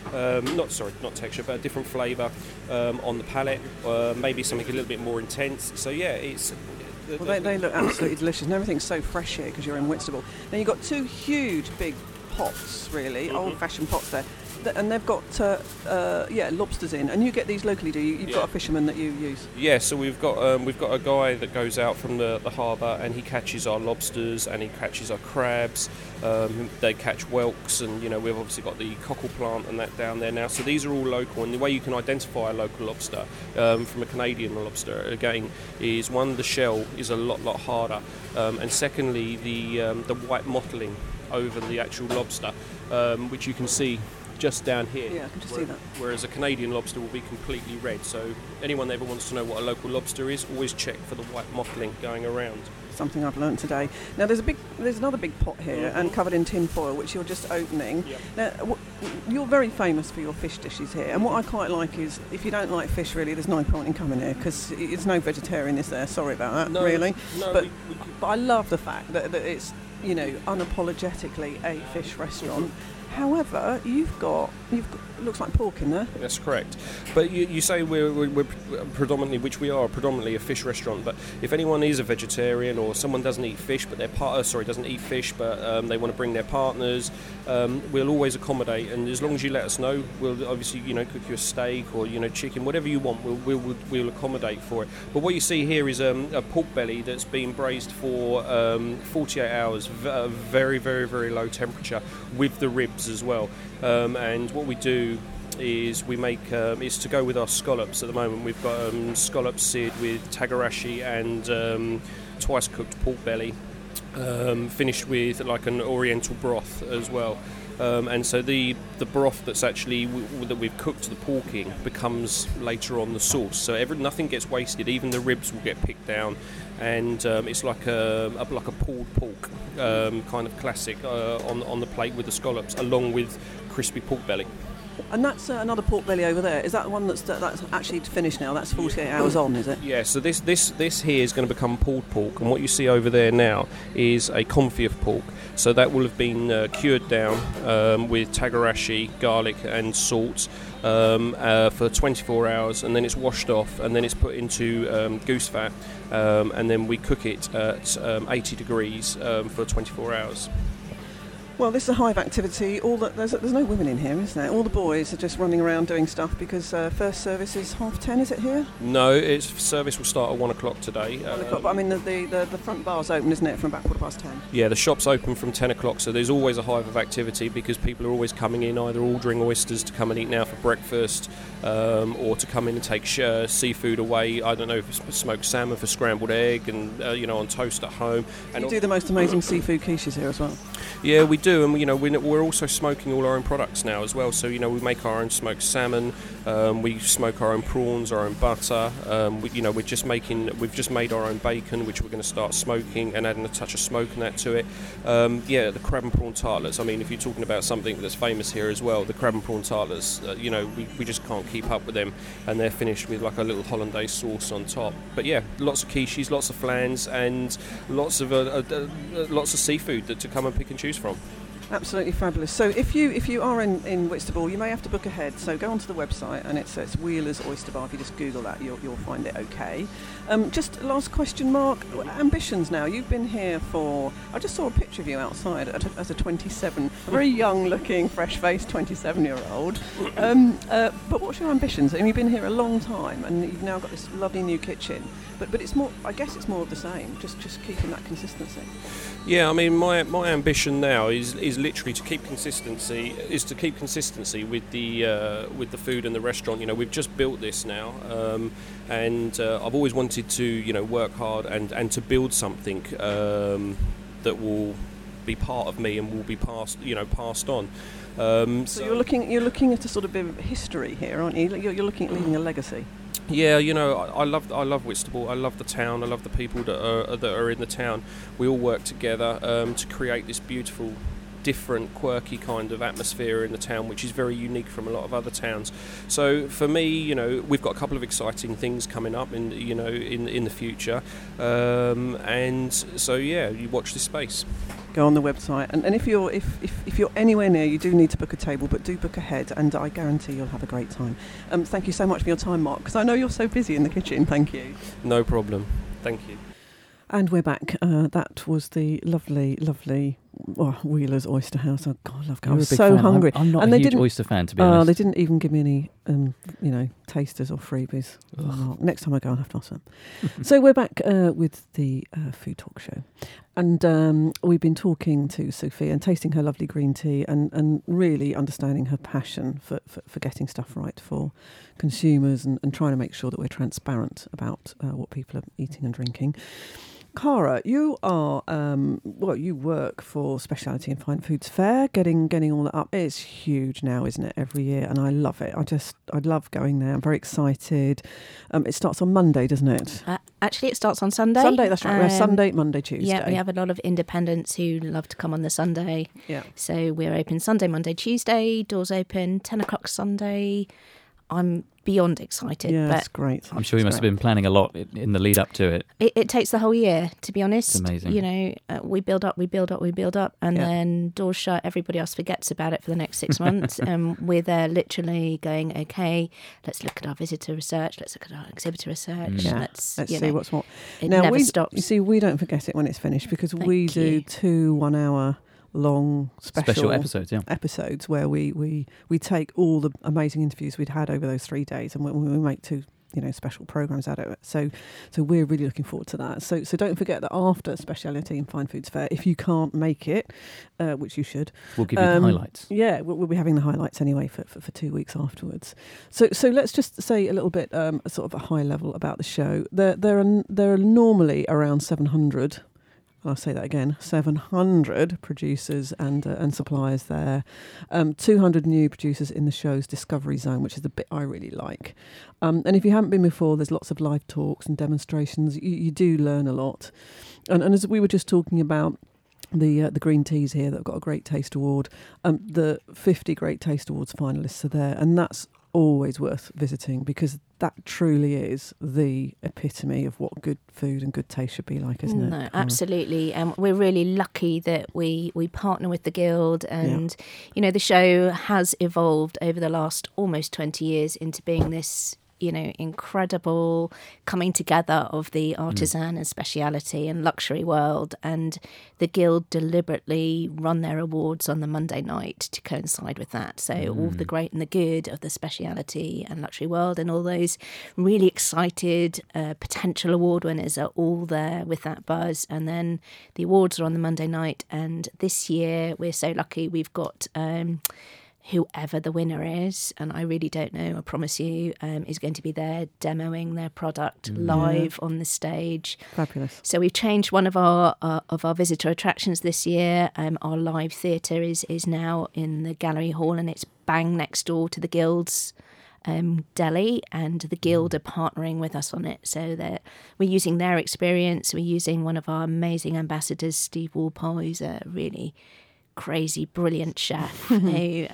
Not texture, but a different flavour on the palate. Maybe something a little bit more intense. So yeah, it's. Well, they look absolutely delicious, and everything's so fresh here because you're in Whitstable. Now you've got 2 huge, big pots, really, old-fashioned pots there. And they've got lobsters in, and you get these locally, do you? You've got a fisherman that you use. Yeah, so we've got a guy that goes out from the harbour, and he catches our lobsters and he catches our crabs. They catch whelks, and we've obviously got the cockle plant and that down there now. So these are all local, and the way you can identify a local lobster from a Canadian lobster again is one, the shell is a lot harder, and secondly the white mottling over the actual lobster, which you can see just down here. Yeah, I can just see that. Whereas a Canadian lobster will be completely red. So anyone that ever wants to know what a local lobster is, always check for the white mottling going around. Something I've learnt today. Now there's another big pot here and covered in tin foil, which you're just opening. Yep. Now you're very famous for your fish dishes here, and what I quite like is if you don't like fish, really, there's no point in coming here because it's no vegetarian, is there? Sorry about that, really. No, but I love the fact that it's unapologetically a fish restaurant. However, you've got looks like pork in there. That's correct. But you say we're predominantly, which we are predominantly a fish restaurant. But if anyone is a vegetarian or someone doesn't eat fish, but doesn't eat fish, but they want to bring their partners, we'll always accommodate. And as long as you let us know, we'll obviously cook you a steak or chicken, whatever you want. We'll accommodate for it. But what you see here is a pork belly that's been braised for 48 hours, very very very low temperature, with the ribs as well. And what we do is we make is to go with our scallops. At the moment we've got scallops seared with tagarashi and twice cooked pork belly, finished with like an oriental broth as well. And so the broth that's actually that we've cooked the pork in becomes later on the sauce. So nothing gets wasted. Even the ribs will get picked down, and it's like a pulled pork kind of classic on the plate with the scallops, along with crispy pork belly. And that's another pork belly over there. Is that the one that's actually finished now? That's 48 hours on, is it? Yeah, so this here is going to become pulled pork, and what you see over there now is a confit of pork. So that will have been cured down with tagarashi, garlic and salt for 24 hours, and then it's washed off, and then it's put into goose fat, and then we cook it at 80 degrees for 24 hours. Well, this is a hive activity. There's no women in here, is there? All the boys are just running around doing stuff because first service is 10:30, is it here? No, service will start at 1 o'clock today. 1 o'clock, but I mean the front bar's open, isn't it, from about 10:15? Yeah, the shop's open from 10 o'clock, so there's always a hive of activity because people are always coming in, either ordering oysters to come and eat now for breakfast, or to come in and take seafood away. I don't know, smoked salmon for scrambled egg, and on toast at home. And you do the most amazing seafood quiches here as well. Yeah, we do, and we're also smoking all our own products now as well. So we make our own smoked salmon, we smoke our own prawns, our own butter. We've just made our own bacon, which we're going to start smoking and adding a touch of smoke and that to it. The crab and prawn tartlets. I mean, if you're talking about something that's famous here as well, the crab and prawn tartlets. We just can't keep up with them, and they're finished with like a little hollandaise sauce on top. But yeah, lots of quiches, lots of flans, and lots of seafood to come and pick and choose from. Absolutely fabulous. So if you are in Whitstable, you may have to book ahead. So go onto the website, and it's Wheeler's Oyster Bar. If you just Google that, you'll find it okay. Just last question, Mark. Ambitions now. You've been here I just saw a picture of you outside as a 27, a very young-looking, fresh-faced 27-year-old. But what's your ambitions? You've been here a long time, and you've now got this lovely new kitchen. But it's more. I guess it's more of the same. Just keeping that consistency. Yeah, I mean, my ambition now is literally to keep consistency. With the food and the restaurant. We've just built this now, and I've always wanted to work hard and to build something that will be part of me and will be passed on. So you're looking at a sort of bit of history here, aren't you? You're looking at leaving a legacy. Yeah, I love Whitstable. I love the town. I love the people that are in the town. We all work together to create this beautiful, different, quirky kind of atmosphere in the town, which is very unique from a lot of other towns. So for me, we've got a couple of exciting things coming up in the future, and so yeah, you watch this space. Go on the website, and if you're anywhere near, you do need to book a table, but do book ahead, and I guarantee you'll have a great time. Thank you so much for your time, Mark, because I know you're so busy in the kitchen. Thank you. No problem. Thank you. And we're back. That was the lovely Wheeler's Oyster House. Oh God, I love going. I'm so hungry. I'm not a huge oyster fan, to be honest. They didn't even give me any, tasters or freebies. Next time I go, I'll have to ask them. So we're back with the Food Talk Show. And we've been talking to Sophia and tasting her lovely green tea and really understanding her passion for getting stuff right for consumers and trying to make sure that we're transparent about what people are eating and drinking. Cara, you are you work for Speciality and Fine Foods Fair, getting all that up. It's huge now, isn't it? Every year, and I love it. I love going there. I'm very excited. It starts on Monday, doesn't it? Actually, it starts on Sunday. Sunday, that's right. Sunday, Monday, Tuesday. Yeah, we have a lot of independents who love to come on the Sunday. Yeah. So we're open Sunday, Monday, Tuesday. Doors open 10 o'clock Sunday. I'm beyond excited. Yeah, that's great. I'm sure you must have been planning a lot in the lead up to it. It takes the whole year, to be honest. It's amazing. We build up, and then doors shut. Everybody else forgets about it for the next 6 months. And we're there literally going, okay, let's look at our visitor research. Let's look at our exhibitor research. Let's see what's what. It never stops. You see, we don't forget it when it's finished because we do 2 1-hour long special episodes where we take all the amazing interviews we'd had over those 3 days and we make 2 special programs out of it. So we're really looking forward to that. So don't forget that after Speciality and Fine Foods Fair, if you can't make it, which you should, we'll give you the highlights. Yeah, we'll be having the highlights anyway for 2 weeks afterwards. So let's just say a little bit sort of a high level about the show. There are normally around 700. I'll say that again, 700 producers and suppliers there. 200 new producers in the show's Discovery Zone, which is the bit I really like. And if you haven't been before, there's lots of live talks and demonstrations. You do learn a lot. And as we were just talking about, the green teas here that have got a Great Taste Award, the 50 Great Taste Awards finalists are there, and that's always worth visiting because that truly is the epitome of what good food and good taste should be like, isn't it? No, absolutely. We're really lucky that we partner with the Guild and, the show has evolved over the last almost 20 years into being this incredible coming together of the artisan and speciality and luxury world, and the Guild deliberately run their awards on the Monday night to coincide with that. So all the great and the good of the speciality and luxury world and all those really excited potential award winners are all there with that buzz, and then the awards are on the Monday night. And this year we're so lucky we've got whoever the winner is, and I really don't know, I promise you, is going to be there demoing their product live on the stage. Fabulous. So we've changed one of our visitor attractions this year. Our live theatre is now in the gallery hall, and it's bang next door to the Guild's deli, and the Guild are partnering with us on it. So that we're using their experience. We're using one of our amazing ambassadors, Steve Walpole, who's a really crazy, brilliant chef who,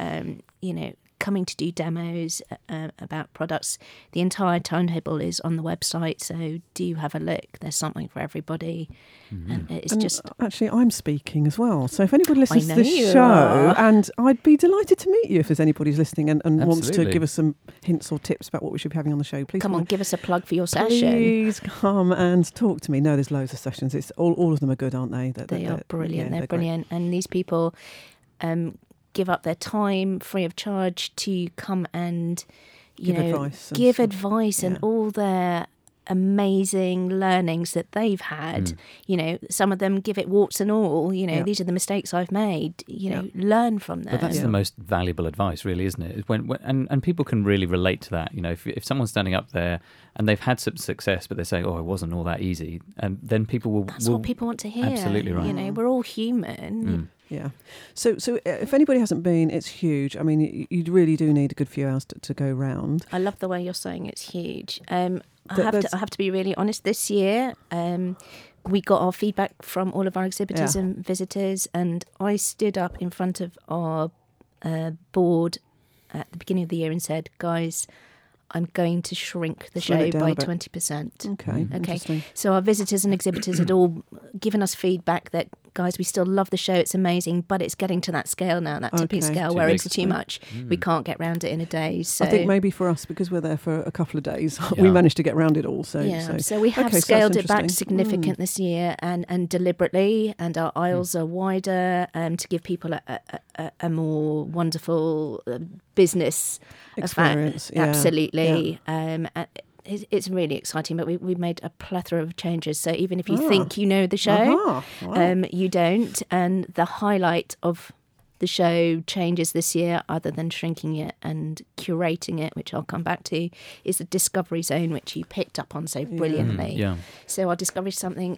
coming to do demos about products. The entire timetable is on the website, so do have a look. There's something for everybody. And it's just... Actually, I'm speaking as well. So if anybody listens to know this you show, are. and I'd be delighted to meet you if there's anybody's listening and wants to Absolutely. give us some hints or tips about what we should be having on the show, please Come on, give us a plug for your session. Please come and talk to me. No, there's loads of sessions. It's all of them are good, aren't they? They are brilliant. yeah, they're great. brilliant. And these people give up their time free of charge to come and, Give advice and give stuff. advice and Yeah. all their amazing learnings that they've had. Some of them give it warts and all. Yeah. These are the mistakes I've made. Learn from them. But that's Yeah. the most valuable advice, really, isn't it? And people can really relate to that. If someone's standing up there and they've had some success, but they say, "Oh, it wasn't all that easy," and then people will. That's what people want to hear. Absolutely right. We're all human. Yeah. So if anybody hasn't been, it's huge. I mean, you really do need a good few hours to go round. I love the way you're saying it's huge. I There's- have to be really honest. This year, we got our feedback from all of our exhibitors Yeah. and visitors, and I stood up in front of our board at the beginning of the year and said, "Guys, I'm going to shrink the Slow show it down by a bit. 20%." Okay. Okay. Interesting. So our visitors and exhibitors had all given us feedback that, guys, we still love the show, it's amazing, but it's getting to that scale now, that tipping Okay. scale Too where big. it's too much. We can't get round it in a day. So I think maybe for us, because we're there for a couple of days, we Yeah. managed to get round it all. So we have okay, so that's scaled it back interesting. significant this year and deliberately, and our aisles are wider to give people a more wonderful business Experience, yeah, Absolutely. It's really exciting, but we've made a plethora of changes. So even if you think you know the show, Wow. you don't. And the highlight of the show changes this year, other than shrinking it and curating it, which I'll come back to, is the Discovery Zone, which you picked up on so brilliantly. Yeah. So our Discovery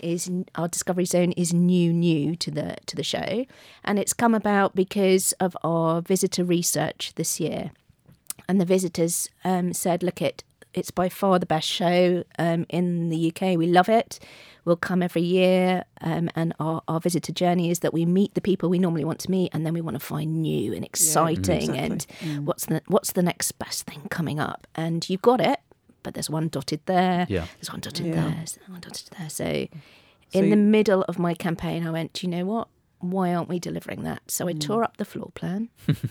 Zone is new to the show, and it's come about because of our visitor research this year, and the visitors said, "Look, it's by far the best show in the UK. We love it. We'll come every year, and our visitor journey is that we meet the people we normally want to meet, and then we want to find new and exciting, and what's the next best thing coming up? And you've got it, but there's one dotted there, Yeah. there's one dotted Yeah. there, there's one dotted there. So in the middle of my campaign, I went, "Do you know what? Why aren't we delivering that?" So I tore up the floor plan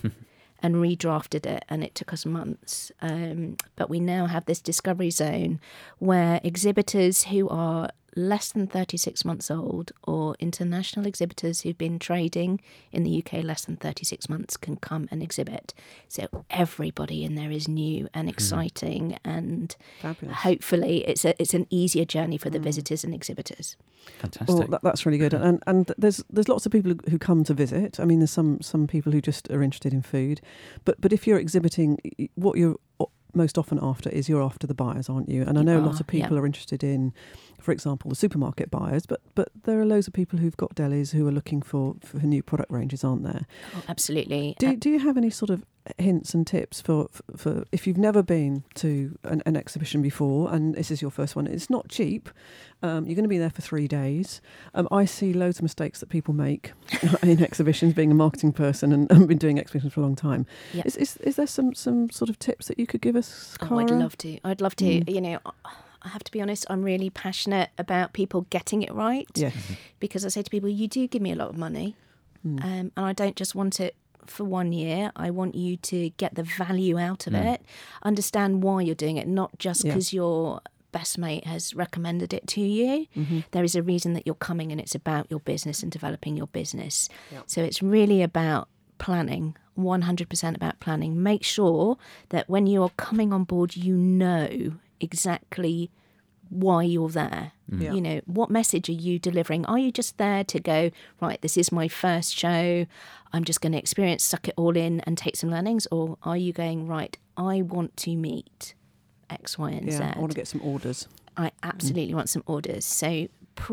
and redrafted it, and it took us months. But we now have this Discovery Zone where exhibitors who are less than 36 months old, or international exhibitors who've been trading in the UK less than 36 months, can come and exhibit. So everybody in there is new and exciting, and Fabulous. hopefully it's an easier journey for the visitors and exhibitors. Fantastic. Well, that's really good. And there's lots of people who come to visit. I mean, there's some people who just are interested in food. But if you're exhibiting, what you're most often after is you're after the buyers, aren't you? And I know lots of people are interested in, for example, the supermarket buyers, but there are loads of people who've got delis who are looking for new product ranges, aren't there? Oh, absolutely. Do you have any sort of hints and tips for if you've never been to an exhibition before and this is your first one? It's not cheap. You're going to be there for 3 days. I see loads of mistakes that people make in exhibitions, being a marketing person and been doing exhibitions for a long time. Yeah. Is there some sort of tips that you could give us, Cara? Oh, I'd love to. You know, I have to be honest, I'm really passionate about people getting it right. Yes. Because I say to people, you do give me a lot of money, and I don't just want it for 1 year. I want you to get the value out of it, understand why you're doing it, not just because your best mate has recommended it to you. There is a reason that you're coming, and it's about your business and developing your business. So it's really about planning, 100% about planning. Make sure that when you're coming on board, you know exactly why you're there. Yeah. You know, what message are you delivering? Are you just there to go, right, this is my first show, I'm just going to experience, suck it all in and take some learnings? Or are you going, right, I want to meet X, Y, and Z. I want to get some orders. I absolutely want some orders. So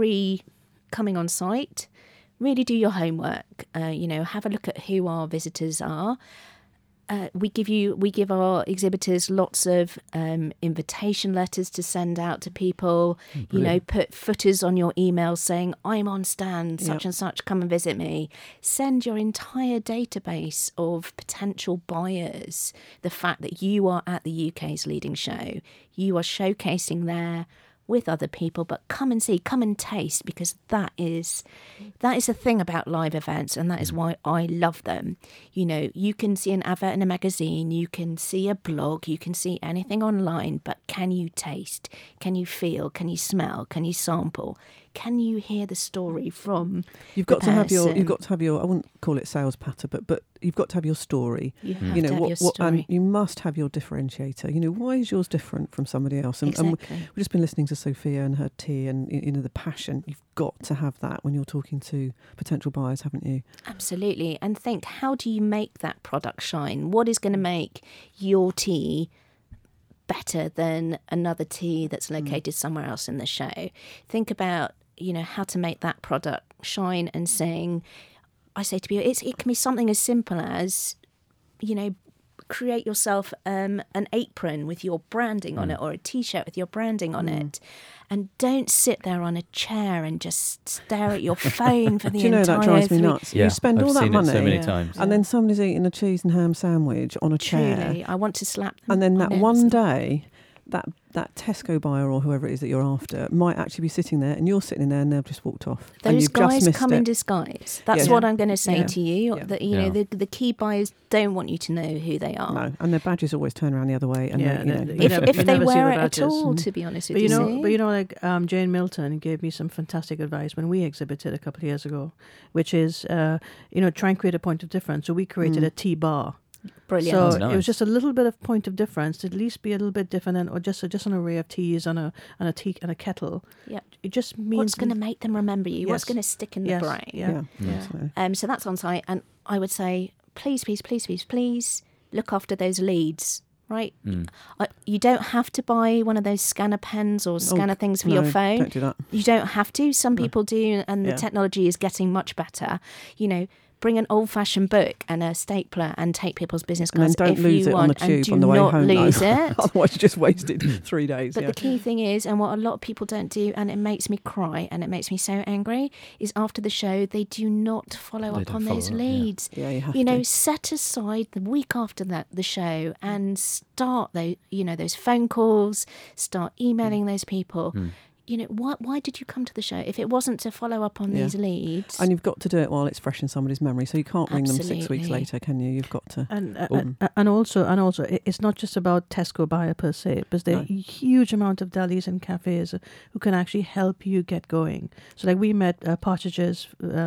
coming on site, really do your homework. You know, have a look at who our visitors are. We give our exhibitors lots of invitation letters to send out to people. You know, put footers on your emails saying, I'm on stand, such and such, come and visit me. Send your entire database of potential buyers the fact that you are at the UK's leading show. You are showcasing there with other people, but come and see, come and taste, because that is the thing about live events, and that is why I love them. You know, you can see an advert in a magazine, you can see a blog, you can see anything online, but can you taste? Can you feel? Can you smell? Can you sample? Can you hear the story from You've got to have your I wouldn't call it sales patter, but you've got to have your story. You have to have your story. And you must have your differentiator. You know, why is yours different from somebody else? And we've just been listening to Sophia and her tea, and you know, the passion. You've got to have that when you're talking to potential buyers, haven't you? Absolutely. And think, how do you make that product shine? What is going to make your tea better than another tea that's located somewhere else in the show? Think about, you know, how to make that product shine and sing. I say to people, it can be something as simple as, you know, create yourself an apron with your branding on it, or a T-shirt with your branding on it. And don't sit there on a chair and just stare at your phone for the entire... Do you know, that drives me nuts. Yeah, you spend all that seen money it so many times. and then somebody's eating a cheese and ham sandwich on a chair. Truly, I want to slap them. And then that one day, that Tesco buyer or whoever it is that you're after might actually be sitting there, and you're sitting in there, and they've just walked off. Those guys come in disguise. That's what I'm going to say to you. Yeah. That, you know, the key buyers don't want you to know who they are. No, and their badges always turn around the other way. And if they wear it at all, to be honest with you. But you know, like Jane Milton gave me some fantastic advice when we exhibited a couple of years ago, which is, you know, try and create a point of difference. So we created a tea bar. Brilliant. So it was just a little bit of point of difference, to at least be a little bit different, or just an array of teas on a tea and a kettle. Yeah, it just means what's going to make them remember you. Yes. What's going to stick in the brain. Yeah. So that's on site, and I would say, please look after those leads. Right, you don't have to buy one of those scanner pens or scanner things for your phone. Don't do that. You don't have to. Some people do, and the technology is getting much better. You know, bring an old-fashioned book and a stapler and take people's business cards and don't lose it on the tube on the way home. Lose it. Otherwise, you just wasted 3 days. But the key thing is, and what a lot of people don't do, and it makes me cry and it makes me so angry, is after the show they do not follow up on those leads. Yeah, you have to. You know, set aside the week after the show and start those phone calls, start emailing those people. You know, why did you come to the show if it wasn't to follow up on these leads? And you've got to do it while it's fresh in somebody's memory. So you can't ring them 6 weeks later, can you? You've got to. And also, it's not just about Tesco buyer per se, because there are a huge amount of delis and cafes who can actually help you get going. So like we met Partridge's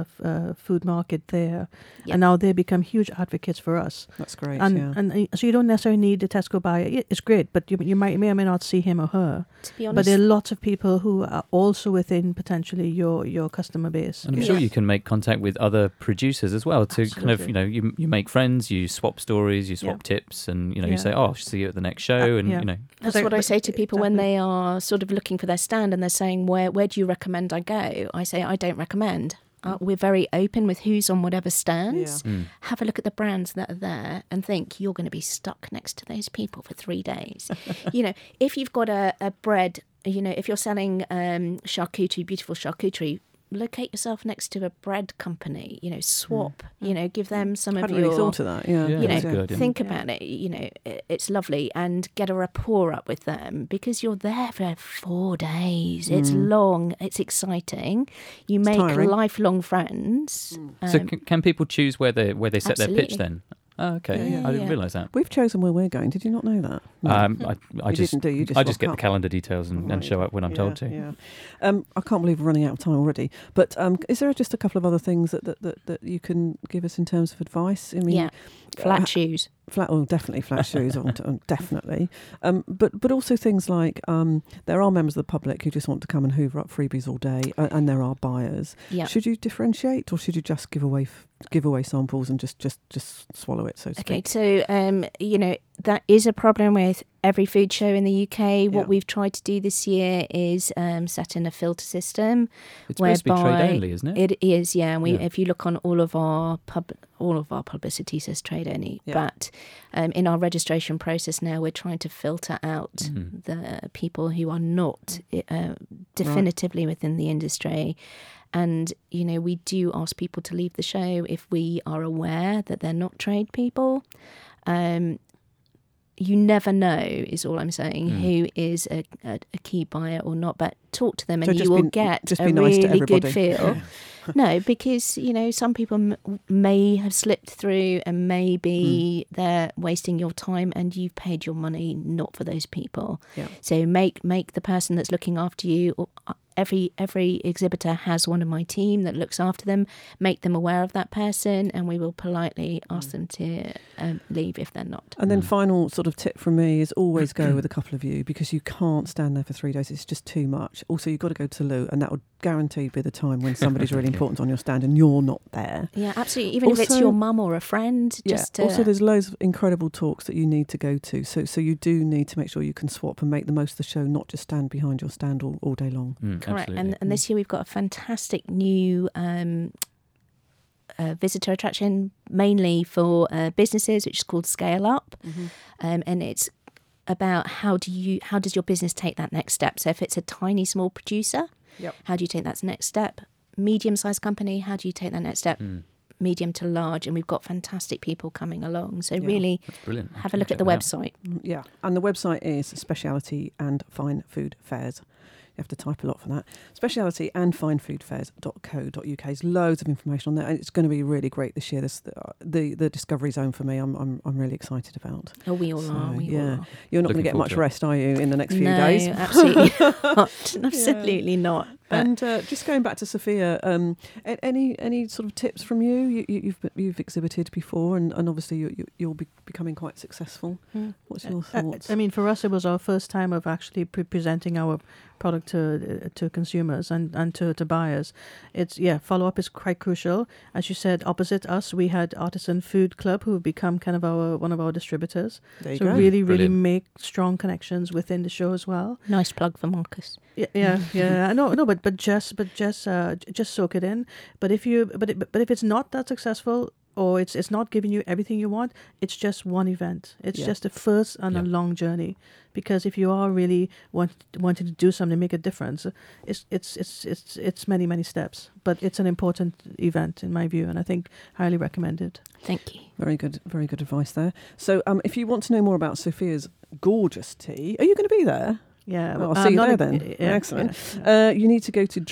food market there, and now they become huge advocates for us. That's great. And so you don't necessarily need the Tesco buyer. It's great, but you may or may not see him or her. To be honest, but there are lots of people who are also within potentially your customer base. And I'm sure you can make contact with other producers as well to kind of, you know, you make friends, you swap stories, you swap tips, and, you know, you say, oh, I'll see you at the next show. And, you know. That's what I say to people when they are sort of looking for their stand and they're saying, where do you recommend I go? I say, I don't recommend. We're very open with who's on whatever stands. Have a look at the brands that are there and think you're going to be stuck next to those people for 3 days. You know, if you've got a bread, you know, if you're selling charcuterie, beautiful charcuterie, locate yourself next to a bread company. You know, swap. You know, give them some of your. Hadn't really thought of that. Yeah, you know, good, think about it. You know, it's lovely, and get a rapport up with them because you're there for 4 days. It's long. It's exciting. You make lifelong friends. So can people choose where they set their pitch then? Oh, okay. I didn't realise that. We've chosen where we're going. Did you not know that? I just didn't do. You just I just rock get up. the calendar details and show up when I'm told to. Yeah. I can't believe we're running out of time already. But is there just a couple of other things that you can give us in terms of advice? I mean, flat shoes. Definitely flat shoes, definitely. But also things like there are members of the public who just want to come and hoover up freebies all day, and there are buyers. Yeah. Should you differentiate, or should you just give away samples and just swallow it, so to speak? Okay, so that is a problem with every food show in the UK. What we've tried to do this year is set in a filter system. It's supposed to be trade only, isn't it? It is, yeah. And if you look on all of our publicity says trade only, but in our registration process now, we're trying to filter out the people who are not definitively within the industry. And, we do ask people to leave the show if we are aware that they're not trade people. You never know, is all I'm saying, who is a key buyer or not. But talk to them and you will get a really good feel. No, because, some people may have slipped through and maybe they're wasting your time and you've paid your money not for those people. Yeah. So make the person that's looking after you, every exhibitor has one of my team that looks after them, make them aware of that person, and we will politely ask them to leave if they're not. And then final sort of tip from me is always go with a couple of you, because you can't stand there for 3 days. It's just too much. Also, you've got to go to Lou, and that would guaranteed be the time when somebody's really important on your stand and you're not there. Yeah, absolutely. Even if it's your mum or a friend. Also, there's loads of incredible talks that you need to go to. So you do need to make sure you can swap and make the most of the show, not just stand behind your stand all day long. Correct. And this year we've got a fantastic new visitor attraction, mainly for businesses, which is called Scale Up. And it's about how does your business take that next step. So if it's a tiny, small producer, how do you take that next step? Medium-sized company, how do you take that next step? Medium to large, and we've got fantastic people coming along. So really have a look at the website. Yeah, and the website is Speciality and Fine Food Fairs. You have to type a lot for that. Speciality and finefoodfairs.co.uk. There's loads of information on there, and it's going to be really great this year. This the Discovery Zone for me. I'm really excited about. Oh, we all are. You're not going to get much rest, are you, in the next few days? No, absolutely not. Absolutely not. And just going back to Sophia, any sort of tips from you? You've exhibited before, and obviously you'll be becoming quite successful. What's your thoughts? I mean, for us, it was our first time of actually presenting our product to consumers and to buyers. It's follow up is quite crucial. As you said, opposite us, we had Artisan Food Club, who have become kind of one of our distributors. There you so go. really make strong connections within the show as well. Nice plug for Marcus. Yeah. No, but just soak it in. But if it's not that successful, or it's not giving you everything you want, it's just one event. It's just a first and a long journey. Because if you are really wanting to do something, make a difference, it's many steps. But it's an important event in my view, and I think highly recommended. Thank you. Very good advice there. So if you want to know more about Sophia's gorgeous tea, are you going to be there? Yeah, I'll see you there then. Yeah, excellent. Yeah. You need to go to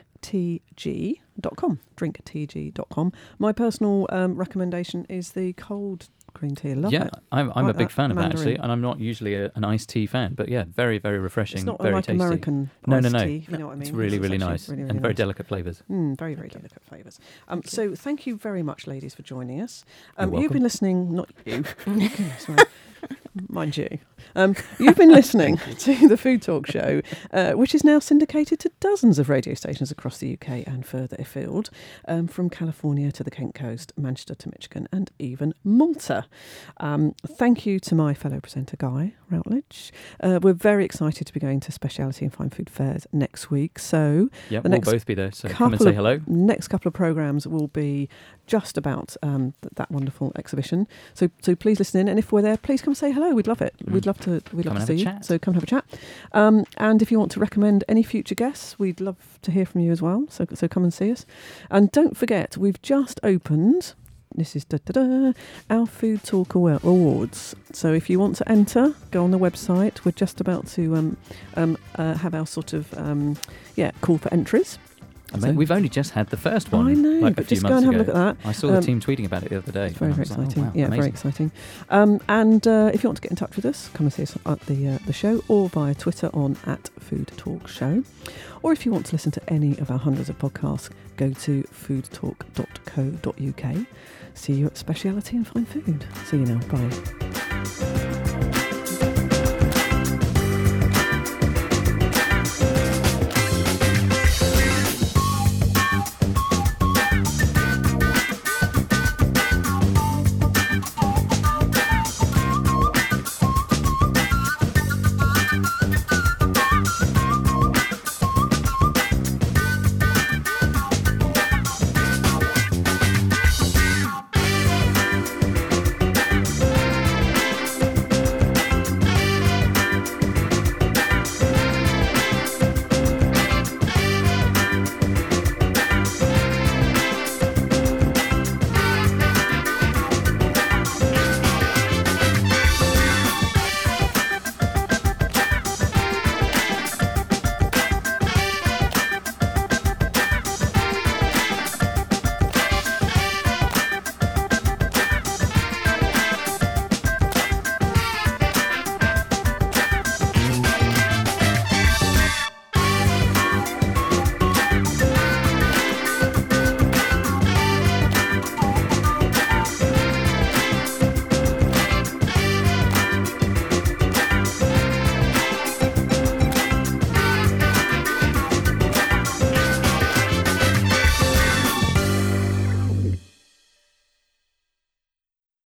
drinktg.com. My personal recommendation is the cold green tea. I love it. I'm a big fan of that, actually, and I'm not usually an iced tea fan, but very, very refreshing. It's not very like tasty. American iced tea, if you know what I mean. It's really nice really and very delicate flavours. Very delicate flavours. So thank you very much, ladies, for joining us. You're You've been welcome. listening, not you, sorry, mind you. You've been listening to the Food Talk Show, which is now syndicated to dozens of radio stations across the UK and further afield, from California to the Kent Coast, Manchester to Michigan, and even Malta. Thank you to my fellow presenter, Guy Routledge. We're very excited to be going to Speciality and Fine Food Fairs next week. So we'll both be there, so come and say hello. Next couple of programmes will be just about that wonderful exhibition. So please listen in, and if we're there, please come say hello. We'd love it. We'd love to see you. So come and have a chat. And if you want to recommend any future guests, we'd love to hear from you as well. So come and see us. And don't forget, we've just opened. This is our Food Talk Awards. So if you want to enter, go on the website. We're just about to have our sort of call for entries. We've only just had the first one. I know, like but a few just go months and have ago. a look at that. I saw the team tweeting about it the other day. It's very, very exciting. Wow, yeah, amazing. very exciting. And if you want to get in touch with us, come and see us at the show or via Twitter on @foodtalkshow. Or if you want to listen to any of our hundreds of podcasts, go to foodtalk.co.uk. See you at Speciality and Fine Food. See you now. Bye.